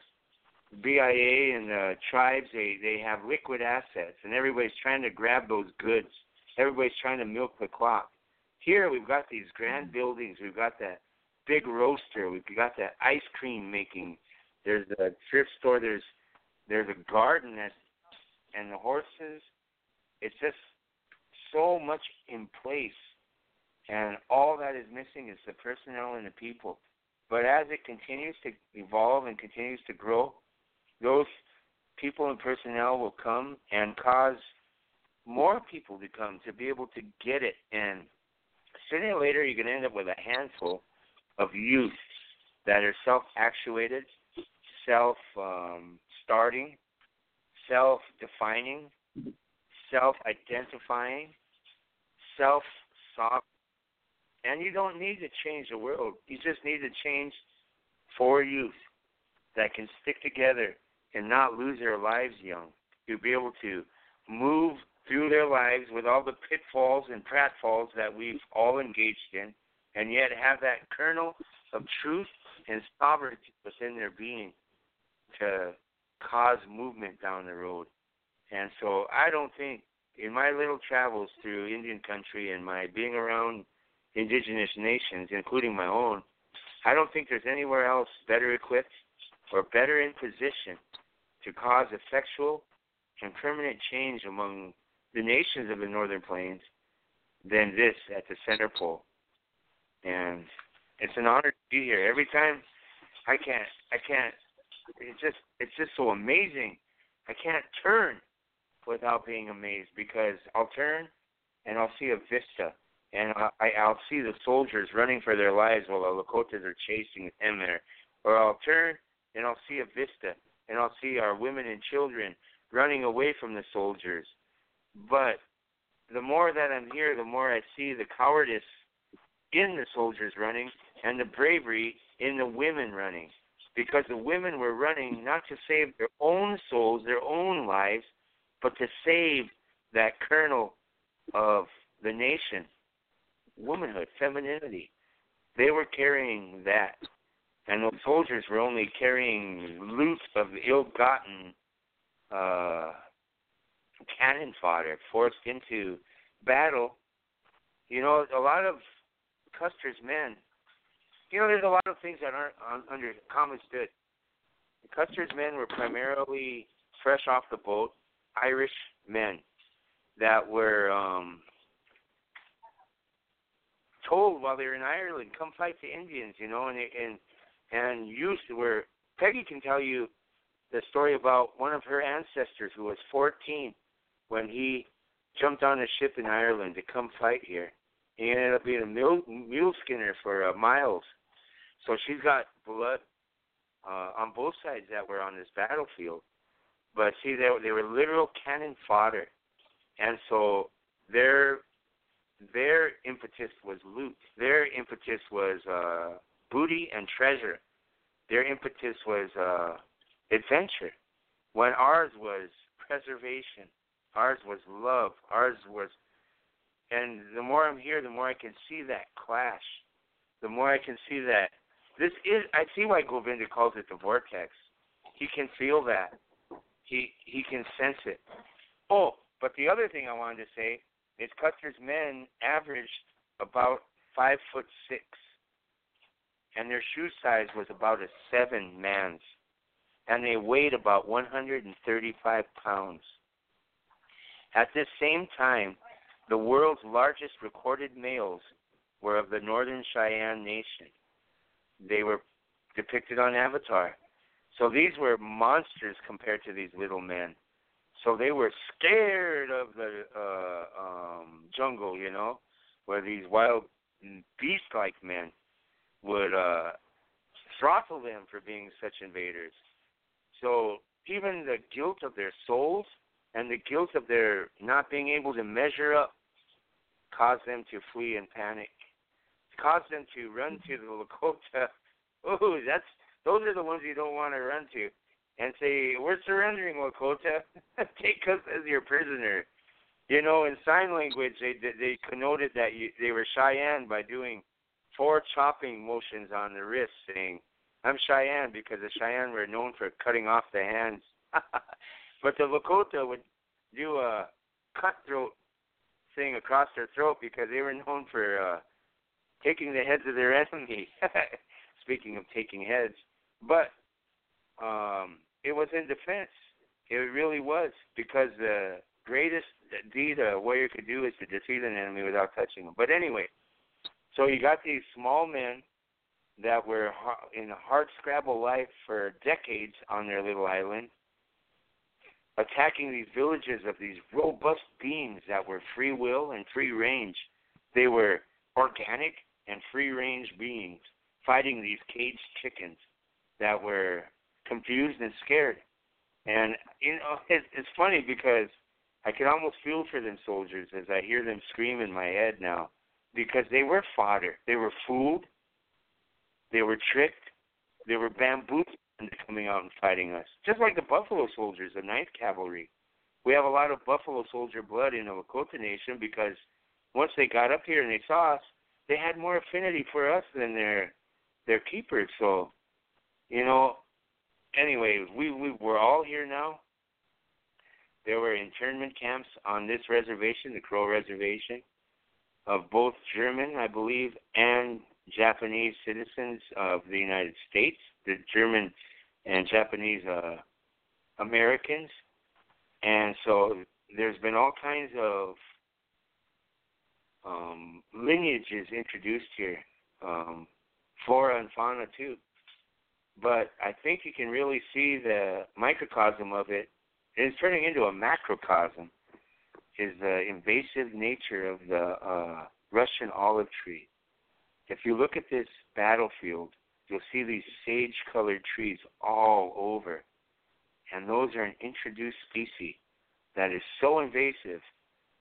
[SPEAKER 6] BIA and the tribes, they have liquid assets, and everybody's trying to grab those goods. Everybody's trying to milk the clock. Here we've got these grand buildings. We've got that big roaster. We've got that ice cream making. There's a thrift store. There's a garden and the horses. It's just so much in place, and all that is missing is the personnel and the people. But as it continues to evolve and continues to grow, those people and personnel will come and cause more people to come to be able to get it. And sooner or later, you're going to end up with a handful of youth that are self-actuated, self-starting, self-defining, self-identifying, self-sovereign. And you don't need to change the world. You just need to change 4 youth that can stick together and not lose their lives young. To be able to move through their lives with all the pitfalls and pratfalls that we've all engaged in, and yet have that kernel of truth and sovereignty within their being to cause movement down the road. And so I don't think, in my little travels through Indian country and my being around indigenous nations, including my own, I don't think there's anywhere else better equipped or better in position to cause effectual and permanent change among the nations of the Northern Plains than this at the center pole. And it's an honor to be here. Every time I can't, it's just so amazing. I can't turn without being amazed, because I'll turn and I'll see a vista, and I'll see the soldiers running for their lives while the Lakotas are chasing them there. Or I'll turn and I'll see a vista, and I'll see our women and children running away from the soldiers. But the more that I'm here, the more I see the cowardice in the soldiers running and the bravery in the women running. Because the women were running not to save their own souls, their own lives, but to save that kernel of the nation, womanhood, femininity. They were carrying that. And those soldiers were only carrying loot of ill-gotten cannon fodder forced into battle. You know, a lot of Custer's men, you know, there's a lot of things that aren't understood. Custer's men were primarily fresh off the boat, Irish men that were told while they were in Ireland, come fight the Indians, you know, and used to where Peggy can tell you the story about one of her ancestors who was 14 when he jumped on a ship in Ireland to come fight here. He ended up being a mule skinner for miles. So she's got blood on both sides that were on this battlefield. But see, they were literal cannon fodder. And so their impetus was loot. Their impetus was booty and treasure. Their impetus was adventure. When ours was preservation. Ours was love. Ours was... And the more I'm here, the more I can see that clash. The more I can see that. This is... I see why Govinda calls it the vortex. He can feel that. He can sense it. Oh, but the other thing I wanted to say is Custer's men averaged about 5'6", and their shoe size was about a 7-man's, and they weighed about 135 pounds. At this same time, the world's largest recorded males were of the Northern Cheyenne Nation. They were depicted on Avatar. So these were monsters compared to these little men. So they were scared of the jungle, you know, where these wild beast-like men would throttle them for being such invaders. So even the guilt of their souls and the guilt of their not being able to measure up caused them to flee and panic. It caused them to run to the Lakota. Oh, those are the ones you don't want to run to. And say, we're surrendering, Lakota. Take us as your prisoner. You know, in sign language, they connoted that they were Cheyenne by doing 4 chopping motions on the wrist, saying, I'm Cheyenne, because the Cheyenne were known for cutting off the hands. But the Lakota would do a cutthroat thing across their throat because they were known for taking the heads of their enemy. Speaking of taking heads. But it was in defense. It really was, because the greatest deed a warrior could do is to defeat an enemy without touching him. But anyway, so you got these small men that were in a hard-scrabble life for decades on their little island, attacking these villages of these robust beings that were free will and free range. They were organic and free-range beings fighting these caged chickens that were confused and scared. And, you know, it's funny because I can almost feel for them soldiers as I hear them scream in my head now, because they were fodder. They were fooled. They were tricked. They were bamboozled into coming out and fighting us. Just like the Buffalo Soldiers, the 9th Cavalry. We have a lot of Buffalo Soldier blood in the Lakota Nation because once they got up here and they saw us, they had more affinity for us than their keepers. So, you know, anyway, we were all here now. There were internment camps on this reservation, the Crow Reservation, of both German, I believe, and Japanese citizens of the United States, the German and Japanese Americans. And so there's been all kinds of lineages introduced here, flora and fauna too. But I think you can really see the microcosm of it. It's turning into a macrocosm, is the invasive nature of the Russian olive tree. If you look at this battlefield, you'll see these sage-colored trees all over. And those are an introduced species that is so invasive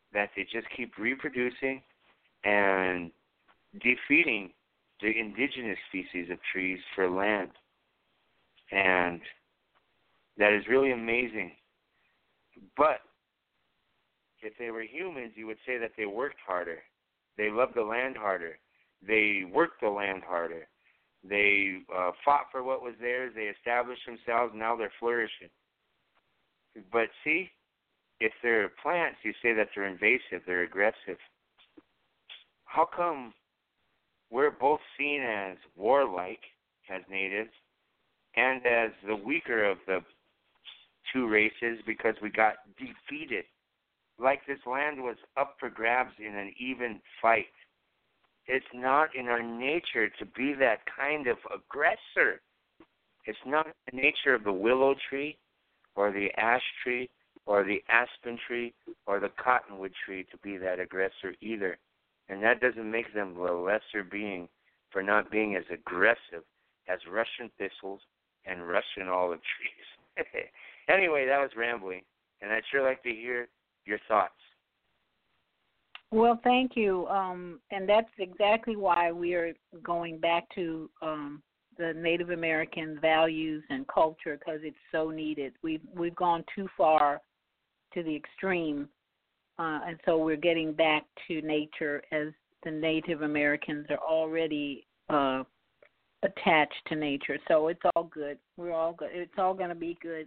[SPEAKER 6] that they just keep reproducing and defeating the indigenous species of trees for land. And that is really amazing. But if they were humans, you would say that they worked harder. They loved the land harder. They worked the land harder. They fought for what was theirs. They established themselves. Now they're flourishing. But see, if they're plants, you say that they're invasive, they're aggressive. How come we're both seen as warlike as natives and as the weaker of the two races because we got defeated? Like this land was up for grabs in an even fight. It's not in our nature to be that kind of aggressor. It's not the nature of the willow tree or the ash tree or the aspen tree or the cottonwood tree to be that aggressor either. And that doesn't make them a lesser being for not being as aggressive as Russian thistles and Russian olive trees. Anyway, that was rambling, and I'd sure like to hear your thoughts.
[SPEAKER 3] Well, thank you. And that's exactly why we are going back to the Native American values and culture, because it's so needed. We've gone too far to the extreme, and so we're getting back to nature, as the Native Americans are already attached to nature. So it's all good. We're all good. It's all going to be good.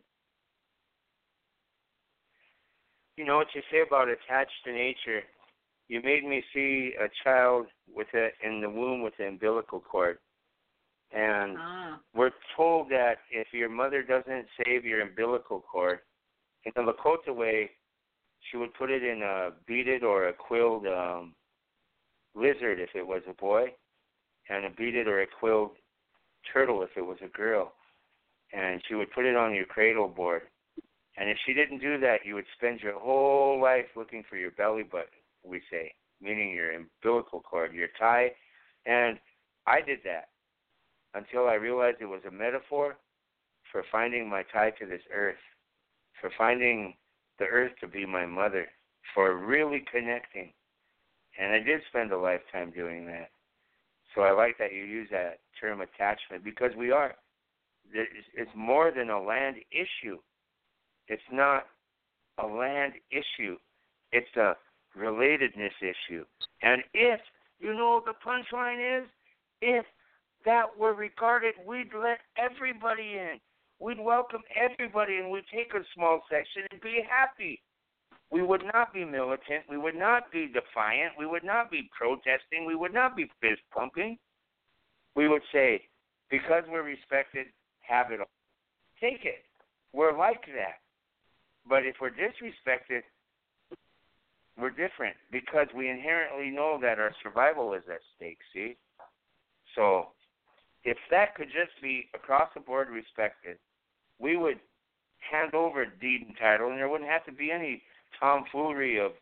[SPEAKER 6] You know what you say about attached to nature? You made me see a child in the womb with the umbilical cord. And we're told that if your mother doesn't save your umbilical cord, in the Lakota way, she would put it in a beaded or a quilled lizard if it was a boy, and a beaded or a quilled turtle if it was a girl. And she would put it on your cradle board. And if she didn't do that, you would spend your whole life looking for your belly button, we say, meaning your umbilical cord, your tie. And I did that until I realized it was a metaphor for finding my tie to this earth, for finding the earth to be my mother, for really connecting. And I did spend a lifetime doing that. So I like that you use that term attachment, because we are. It's more than a land issue. It's not a land issue. It's a relatedness issue. And if, you know, the punchline is, if that were regarded, we'd let everybody in. We'd welcome everybody, and we'd take a small section and be happy. We would not be militant. We would not be defiant. We would not be protesting. We would not be fist pumping. We would say, because we're respected, have it all. Take it. We're like that. But if we're disrespected, we're different, because we inherently know that our survival is at stake, see? So if that could just be across the board respected, we would hand over deed and title, and there wouldn't have to be any tomfoolery of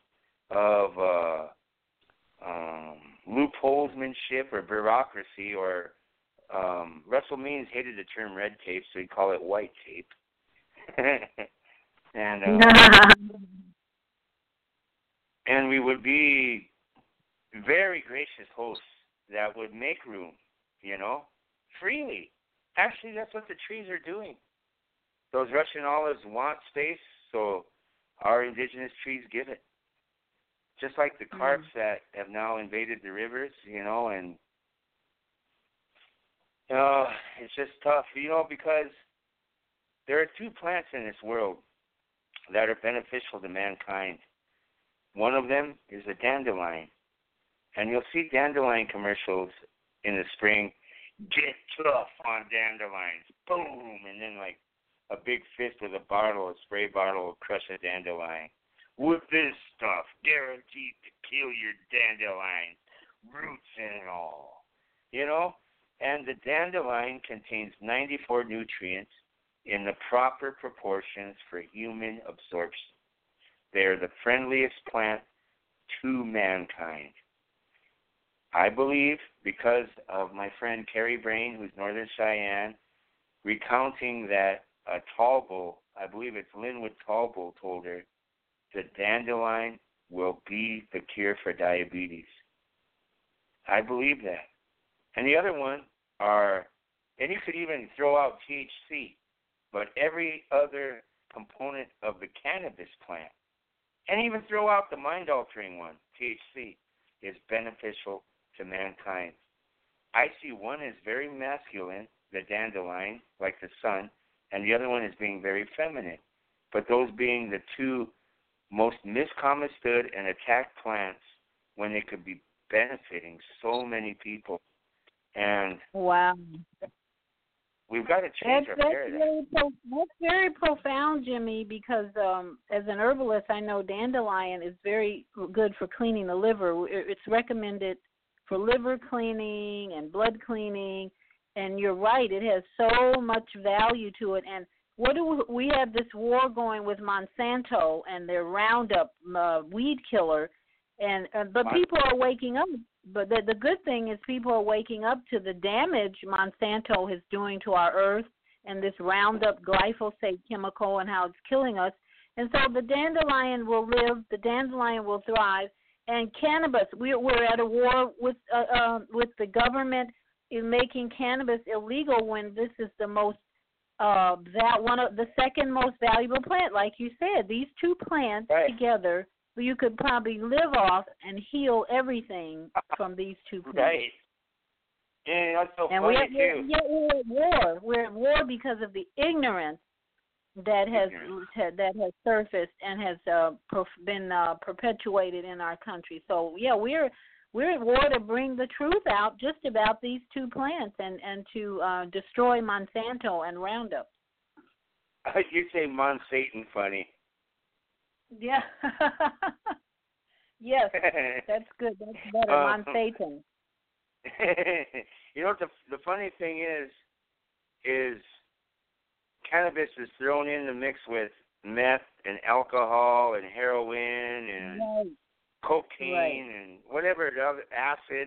[SPEAKER 6] loopholesmanship or bureaucracy, or Russell Means hated the term red tape, so he'd call it white tape. And we would be very gracious hosts that would make room, you know, freely. Actually, that's what the trees are doing. Those Russian olives want space, so our indigenous trees give it. Just like the carps that have now invaded the rivers, you know, and it's just tough, you know, because there are two plants in this world that are beneficial to mankind. One of them is a dandelion. And you'll see dandelion commercials in the spring. Get tough on dandelions. Boom! And then like a big fist with a spray bottle will crush a dandelion. With this stuff, guaranteed to kill your dandelion, roots and all. You know? And the dandelion contains 94 nutrients in the proper proportions for human absorption. They are the friendliest plant to mankind. I believe, because of my friend Carrie Brain, who's Northern Cheyenne, recounting that a tall bull, I believe it's Linwood Tall Bull, told her the dandelion will be the cure for diabetes. I believe that. And the other one are, and you could even throw out THC, but every other component of the cannabis plant, and even throw out the mind-altering one, THC, is beneficial to mankind. I see one as very masculine, the dandelion, like the sun, and the other one as being very feminine. But those being the two most misunderstood and attacked plants when they could be benefiting so many people. And
[SPEAKER 3] wow.
[SPEAKER 6] We've got to change our paradigm.
[SPEAKER 3] That's very profound, Jimmy, because as an herbalist, I know dandelion is very good for cleaning the liver. It's recommended for liver cleaning and blood cleaning, and you're right, it has so much value to it. And what do we have this war going with Monsanto and their Roundup weed killer, but people are waking up. But the good thing is people are waking up to the damage Monsanto is doing to our earth and this Roundup glyphosate chemical and how it's killing us. And so the dandelion will live, the dandelion will thrive. And cannabis, we're at a war with the government in making cannabis illegal when this is the most one of the second most valuable plant. Like you said, these two plants together, you could probably live off and heal everything from these two plants.
[SPEAKER 6] Right. Yeah, that's so
[SPEAKER 3] and
[SPEAKER 6] funny too.
[SPEAKER 3] We're at war. We're at war because of the ignorance that has surfaced and has been perpetuated in our country. So yeah, we're at war to bring the truth out just about these two plants and to destroy Monsanto and Roundup.
[SPEAKER 6] You say Monsatan funny.
[SPEAKER 3] Yeah. Yes, that's good. That's better. Monsatan.
[SPEAKER 6] You know, the funny thing is cannabis is thrown in the mix with meth and alcohol and heroin and cocaine and whatever other acid.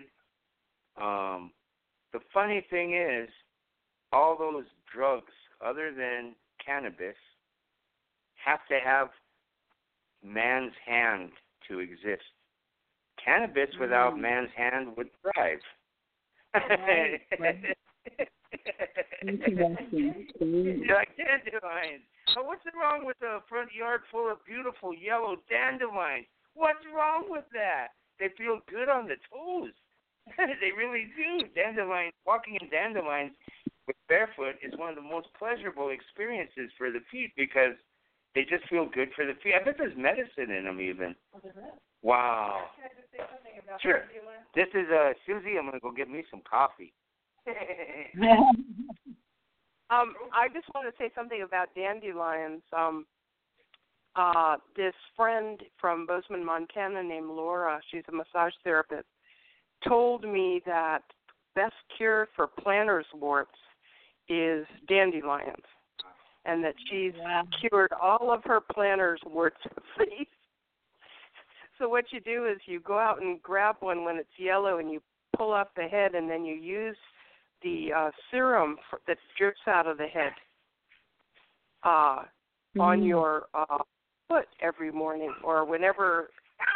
[SPEAKER 6] The funny thing is, all those drugs, other than cannabis, have to have man's hand to exist. Cannabis without man's hand would thrive.
[SPEAKER 3] Right.
[SPEAKER 6] You're like dandelions. Oh, what's wrong with a front yard full of beautiful yellow dandelions? What's wrong with that? They feel good on the toes. They really do. Dandelions, walking in dandelions with barefoot is one of the most pleasurable experiences for the feet because they just feel good for the feet. I bet there's medicine in them even. Wow.
[SPEAKER 5] Can I just say something about
[SPEAKER 6] sure.
[SPEAKER 5] dandelion?
[SPEAKER 6] This is Susie. I'm going to go get me some coffee.
[SPEAKER 5] I just want to say something about dandelions. This friend from Bozeman, Montana named Laura, she's a massage therapist, told me that best cure for plantar's warts is dandelions, and that she's cured all of her plantar's warts with these. So what you do is you go out and grab one when it's yellow and you pull up the head, and then you use the serum that drips out of the head on your foot every morning or whenever.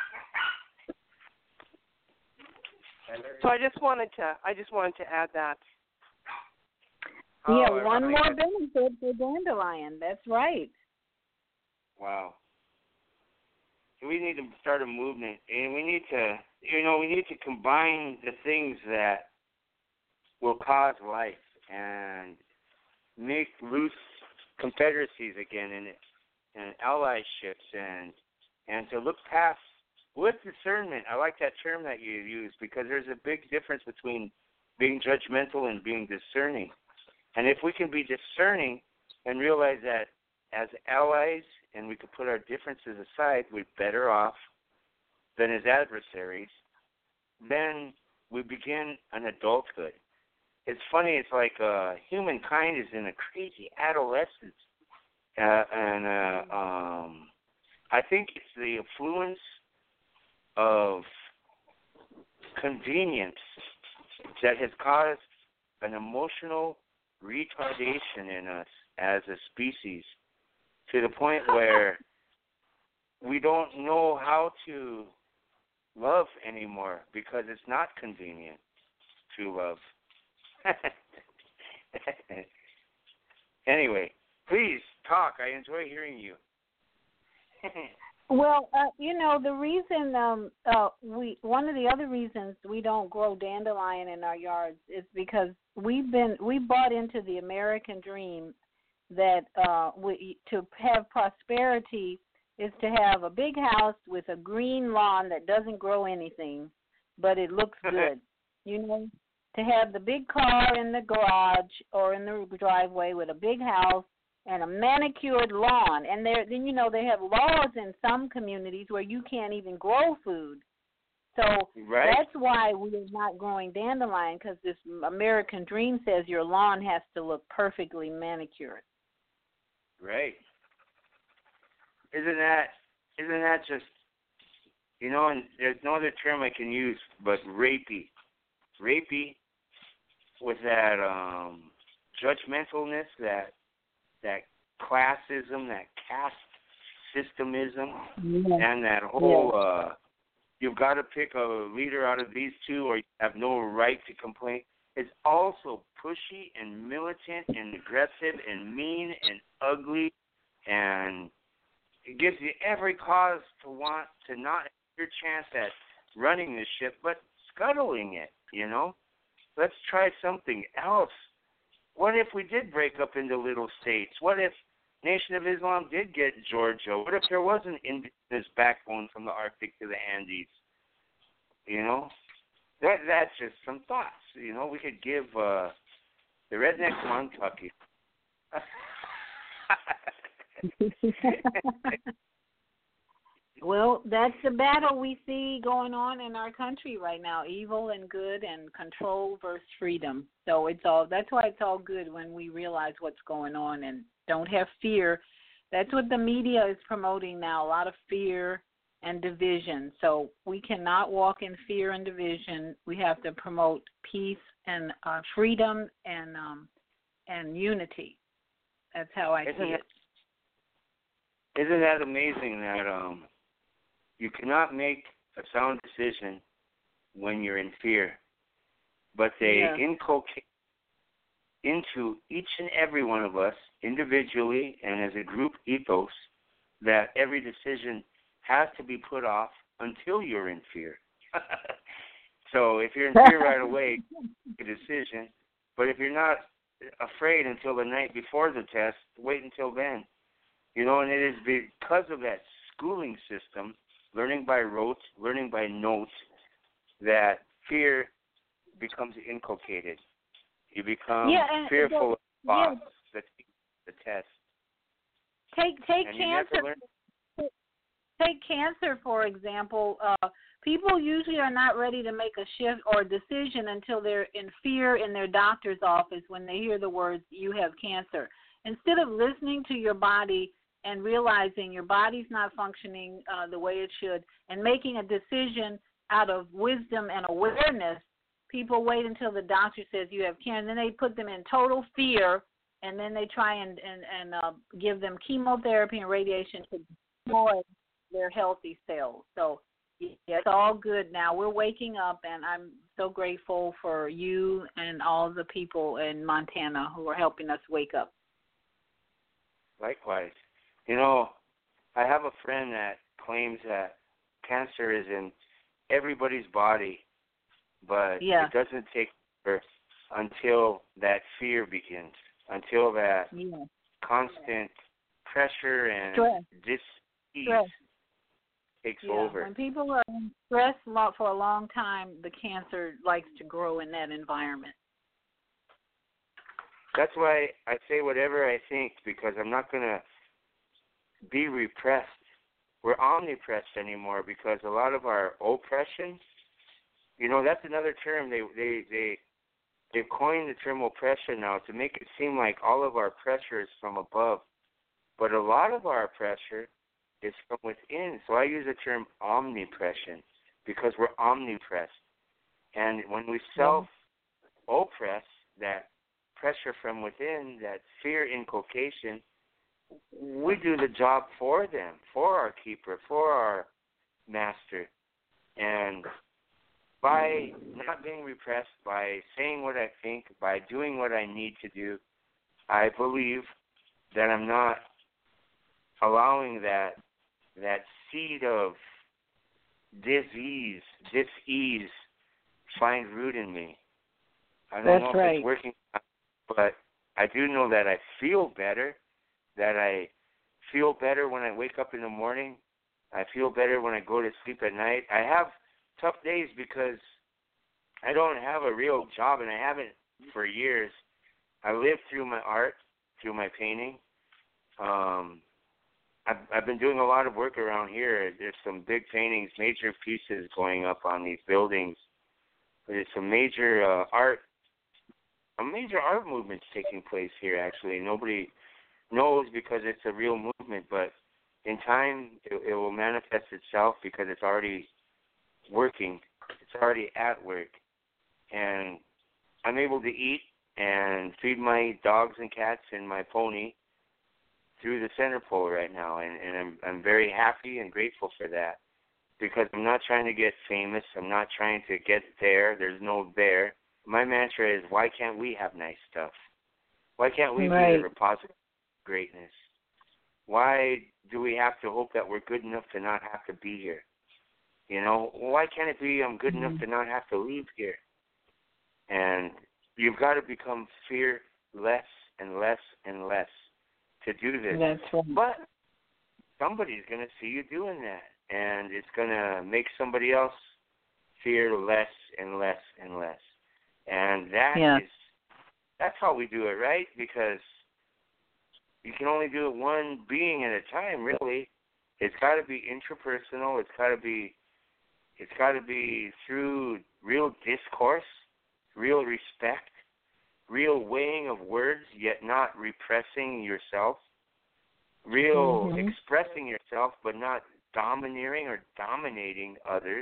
[SPEAKER 5] So I just wanted to add that.
[SPEAKER 3] Yeah, one more benefit for dandelion. That's right.
[SPEAKER 6] Wow. We need to start a movement, and we need to combine the things that will cause life and make loose confederacies again and allyships and to look past with discernment. I like that term that you use because there's a big difference between being judgmental and being discerning. And if we can be discerning and realize that as allies and we could put our differences aside, we're better off than as adversaries, then we begin an adulthood. It's funny, it's like humankind is in a crazy adolescence. I think it's the influence of convenience that has caused an emotional retardation in us as a species to the point where we don't know how to love anymore because it's not convenient to love. Anyway, please talk. I enjoy hearing you.
[SPEAKER 3] Well, the reason one of the other reasons we don't grow dandelion in our yards is because we bought into the American dream that to have prosperity is to have a big house with a green lawn that doesn't grow anything, but it looks good. To have the big car in the garage or in the driveway with a big house and a manicured lawn. And then they have laws in some communities where you can't even grow food. So That's why we're not growing dandelion, because this American dream says your lawn has to look perfectly manicured.
[SPEAKER 6] Right. Isn't that just, and there's no other term I can use but rapey. Rapey with that judgmentalness, that classism, that caste systemism, and that whole you've got to pick a leader out of these two or you have no right to complain. It's also pushy and militant and aggressive and mean and ugly, and it gives you every cause to want to not have your chance at running the ship, but scuttling it, Let's try something else. What if we did break up into little states? What if Nation of Islam did get Georgia? What if there was an indigenous backbone from the Arctic to the Andes? That's just some thoughts. We could give the redneck Montucky.
[SPEAKER 3] Well, that's the battle we see going on in our country right now: evil and good, and control versus freedom. So that's why it's all good when we realize what's going on and don't have fear. That's what the media is promoting now: a lot of fear and division. So we cannot walk in fear and division. We have to promote peace and freedom and unity. That's how I see it.
[SPEAKER 6] Isn't that amazing that you cannot make a sound decision when you're in fear, but they inculcate into each and every one of us individually and as a group ethos that every decision has to be put off until you're in fear. So if you're in fear right away, make a decision. But if you're not afraid until the night before the test, wait until then. And it is because of that schooling system, learning by rote, learning by note, that fear becomes inculcated. You become fearful of boss, the test.
[SPEAKER 3] Take cancer. Take cancer, for example. People usually are not ready to make a shift or decision until they're in fear in their doctor's office when they hear the words, "you have cancer." Instead of listening to your body and realizing your body's not functioning the way it should and making a decision out of wisdom and awareness, people wait until the doctor says you have cancer, and then they put them in total fear, and then they try and give them chemotherapy and radiation to destroy their healthy cells. So it's all good now. We're waking up, and I'm so grateful for you and all the people in Montana who are helping us wake up.
[SPEAKER 6] Likewise. I have a friend that claims that cancer is in everybody's body, but it doesn't take birth until that fear begins, until that constant pressure and dis-ease takes over.
[SPEAKER 3] When people are in stress for a long time, the cancer likes to grow in that environment.
[SPEAKER 6] That's why I say whatever I think, because I'm not going to be repressed. We're omnipressed anymore because a lot of our oppression, that's another term. They've coined the term oppression now to make it seem like all of our pressure is from above. But a lot of our pressure is from within. So I use the term omnipression because we're omnipressed. And when we self-oppress, that pressure from within, that fear inculcation, we do the job for them, for our keeper, for our master. And by not being repressed, by saying what I think, by doing what I need to do, I believe that I'm not allowing that seed of dis-ease find root in me. I don't know if it's working, but I do know that I feel better, that I feel better when I wake up in the morning. I feel better when I go to sleep at night. I have tough days because I don't have a real job, and I haven't for years. I live through my art, through my painting. I've been doing a lot of work around here. There's some big paintings, major pieces going up on these buildings. There's some major art movement taking place here, actually. Nobody knows because it's a real movement, but in time it will manifest itself because it's already working. It's already at work. And I'm able to eat and feed my dogs and cats and my pony through the center pole right now, and I'm very happy and grateful for that because I'm not trying to get famous. I'm not trying to get there. There's no there. My mantra is, why can't we have nice stuff? Why can't we be the repository of greatness? Why do we have to hope that we're good enough to not have to be here? You know, why can't it be I'm good enough to not have to leave here? And you've got to become fearless and less and less to do this.
[SPEAKER 3] That's right.
[SPEAKER 6] But somebody's going to see you doing that, and it's going to make somebody else fear less and less and less. And that's how we do it, right? Because you can only do it one being at a time, really. It's got to be intrapersonal. It's got to be through real discourse, real respect, real weighing of words, yet not repressing yourself, real expressing yourself, but not domineering or dominating others.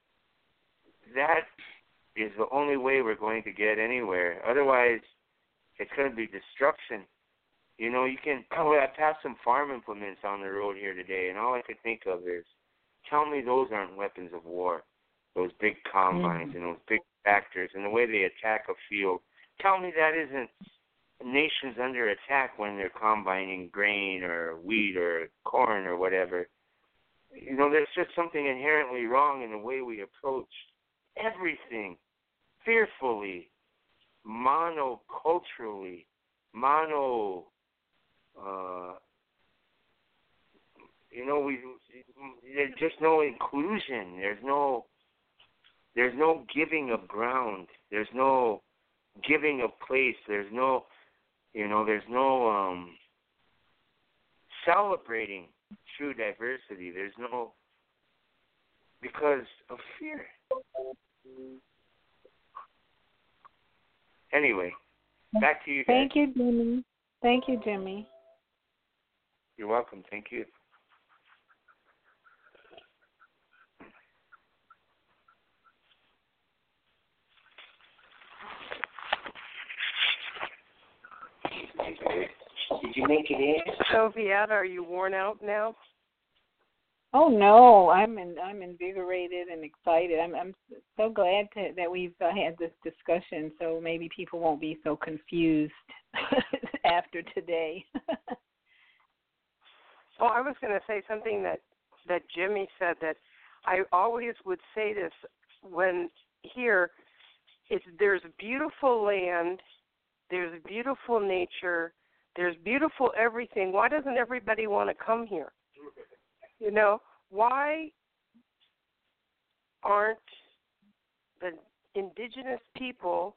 [SPEAKER 6] That is the only way we're going to get anywhere. Otherwise, it's going to be destruction. You know, I passed some farm implements on the road here today, and all I could think of is, tell me those aren't weapons of war, those big combines and those big tractors and the way they attack a field. Tell me that isn't nations under attack when they're combining grain or wheat or corn or whatever. You know, there's just something inherently wrong in the way we approach everything fearfully, monoculturally, there's just no inclusion. There's no giving of ground. There's no giving of place. There's no celebrating true diversity. There's no, because of fear. Anyway, back to you guys.
[SPEAKER 3] Thank you, Jimmy. Thank you, Jimmy.
[SPEAKER 6] You're welcome. Thank you. Did you make it in?
[SPEAKER 5] So, Vieta, are you worn out now?
[SPEAKER 3] Oh no, I'm invigorated and excited. I'm so glad that we've had this discussion, so maybe people won't be so confused after today.
[SPEAKER 5] Well, I was going to say something that Jimmy said, that I always would say this when here. There's beautiful land, there's beautiful nature, there's beautiful everything. Why doesn't everybody want to come here? You know, why aren't the indigenous people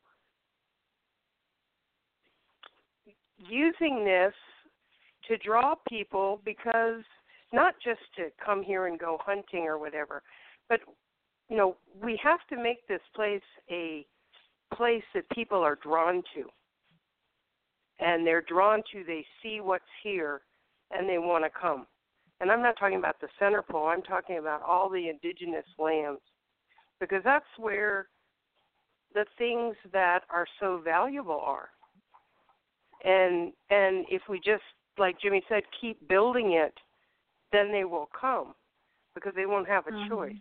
[SPEAKER 5] using this to draw people? Because not just to come here and go hunting or whatever, but, you know, we have to make this place a place that people are drawn to. And they're drawn to, they see what's here, and they want to come. And I'm not talking about the center pole. I'm talking about all the indigenous lands, because that's where the things that are so valuable are. And if we just like Jimmy said, keep building it, then they will come because they won't have a choice.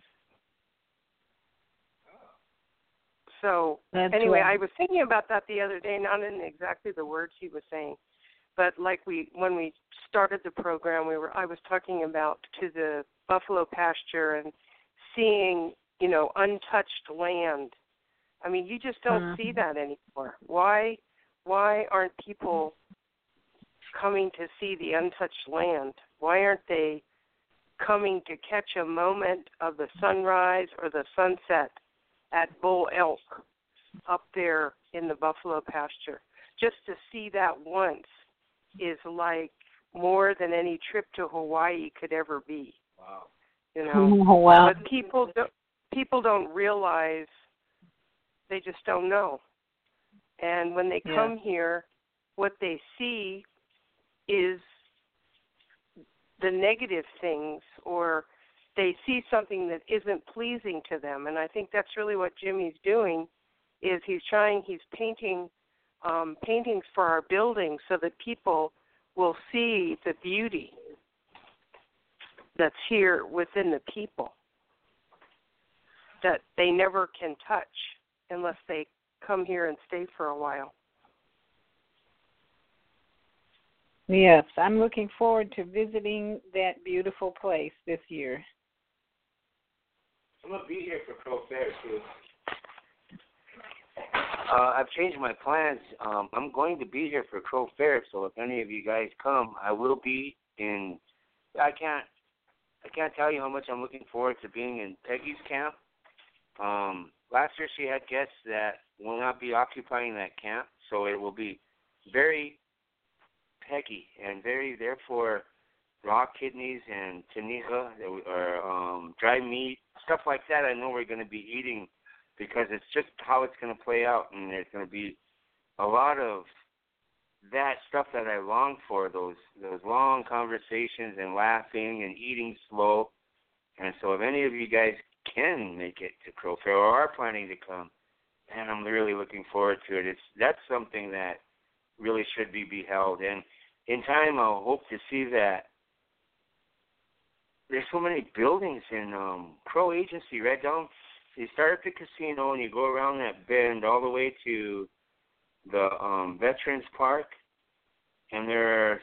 [SPEAKER 5] So anyway, I was thinking about that the other day, not in exactly the words he was saying, but like when we started the program, I was talking about to the buffalo pasture and seeing, untouched land. I mean, you just don't see that anymore. Why aren't people coming to see the untouched land? Why aren't they coming to catch a moment of the sunrise or the sunset at Bull Elk up there in the buffalo pasture? Just to see that once is like more than any trip to Hawaii could ever be.
[SPEAKER 6] Wow.
[SPEAKER 5] Wow. But people don't realize, they just don't know. And when they come here, what they see is the negative things, or they see something that isn't pleasing to them. And I think that's really what Jimmy's doing, is he's painting paintings for our building so that people will see the beauty that's here within the people that they never can touch unless they come here and stay for a while.
[SPEAKER 3] Yes, I'm looking forward to visiting that beautiful place this year.
[SPEAKER 6] I'm going to be here for Crow Fair, too. I've changed my plans. I'm going to be here for Crow Fair, so if any of you guys come, I will be in. I can't tell you how much I'm looking forward to being in Peggy's camp. Last year she had guests that will not be occupying that camp, so it will be very Peggy and very, therefore, raw kidneys and tanija or dry meat, stuff like that. I know we're going to be eating because it's just how it's going to play out, and there's going to be a lot of that stuff that I long for, those long conversations and laughing and eating slow. And so if any of you guys can make it to Crow Fair or are planning to come, and I'm really looking forward to it. That's something that really should be beheld. And in time, I'll hope to see that there's so many buildings in Crow Agency right down. You start at the casino and you go around that bend all the way to the Veterans Park, and there's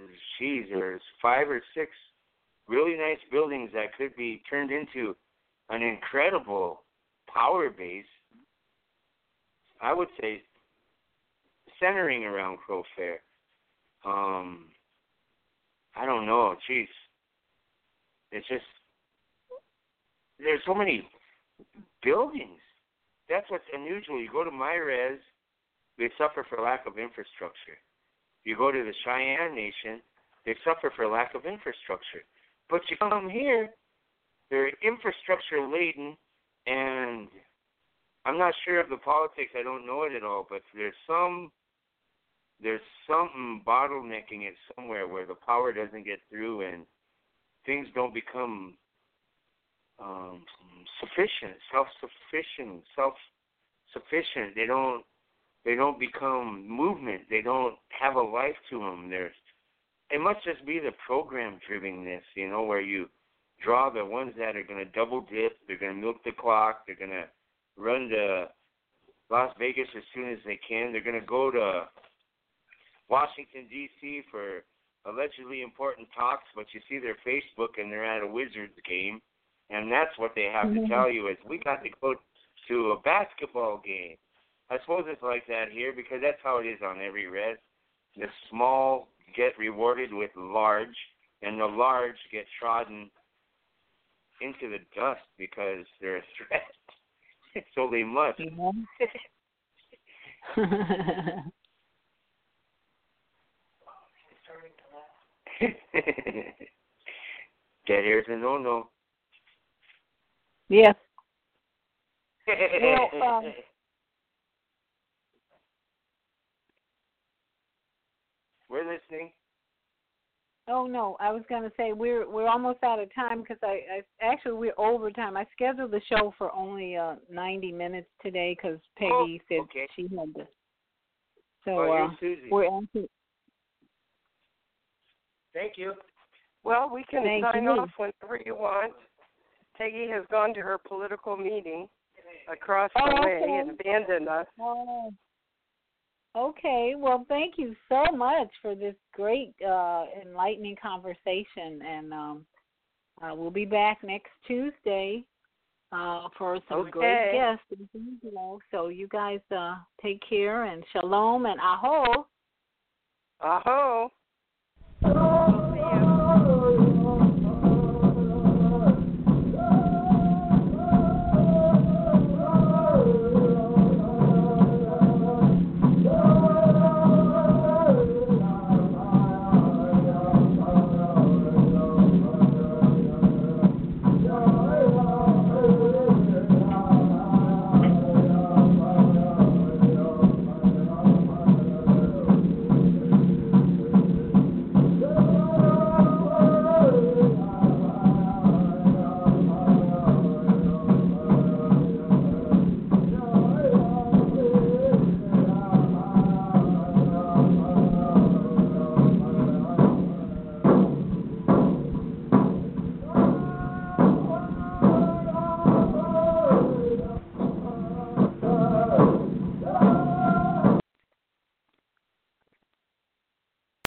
[SPEAKER 6] 5 or 6 really nice buildings that could be turned into an incredible power base, I would say, centering around Crow Fair. I don't know, geez. It's just, there's so many buildings. That's what's unusual. You go to MyRes, they suffer for lack of infrastructure. You go to the Cheyenne Nation, they suffer for lack of infrastructure. But you come here, they're infrastructure laden, and I'm not sure of the politics. I don't know it at all, but there's something bottlenecking it somewhere where the power doesn't get through and things don't become self-sufficient. They don't become movement. They don't have a life to them. It must just be the program drivenness, where you draw the ones that are going to double dip. They're going to milk the clock. They're going to run to Las Vegas as soon as they can. They're going to go to Washington, D.C. for allegedly important talks, but you see their Facebook and they're at a Wizards game, and that's what they have to tell you is, we got to go to a basketball game. I suppose it's like that here because that's how it is on every res. The small get rewarded with large, and the large get trodden into the dust because they're a threat. So they must. Dead hair's a no-no.
[SPEAKER 3] Yes.
[SPEAKER 6] We're listening.
[SPEAKER 3] Oh no, I was going to say we're almost out of time because we're over time. I scheduled the show for only 90 minutes today because Peggy said she had to. So
[SPEAKER 6] Susie.
[SPEAKER 3] we're answering.
[SPEAKER 7] Thank you.
[SPEAKER 5] Well, we can
[SPEAKER 3] Thank
[SPEAKER 5] sign
[SPEAKER 3] you.
[SPEAKER 5] off whenever you want. Peggy has gone to her political meeting across the way and abandoned us.
[SPEAKER 3] Oh. Okay. Well, thank you so much for this great, enlightening conversation, and we'll be back next Tuesday for some great guests. So you guys take care, and shalom and aho.
[SPEAKER 5] Aho.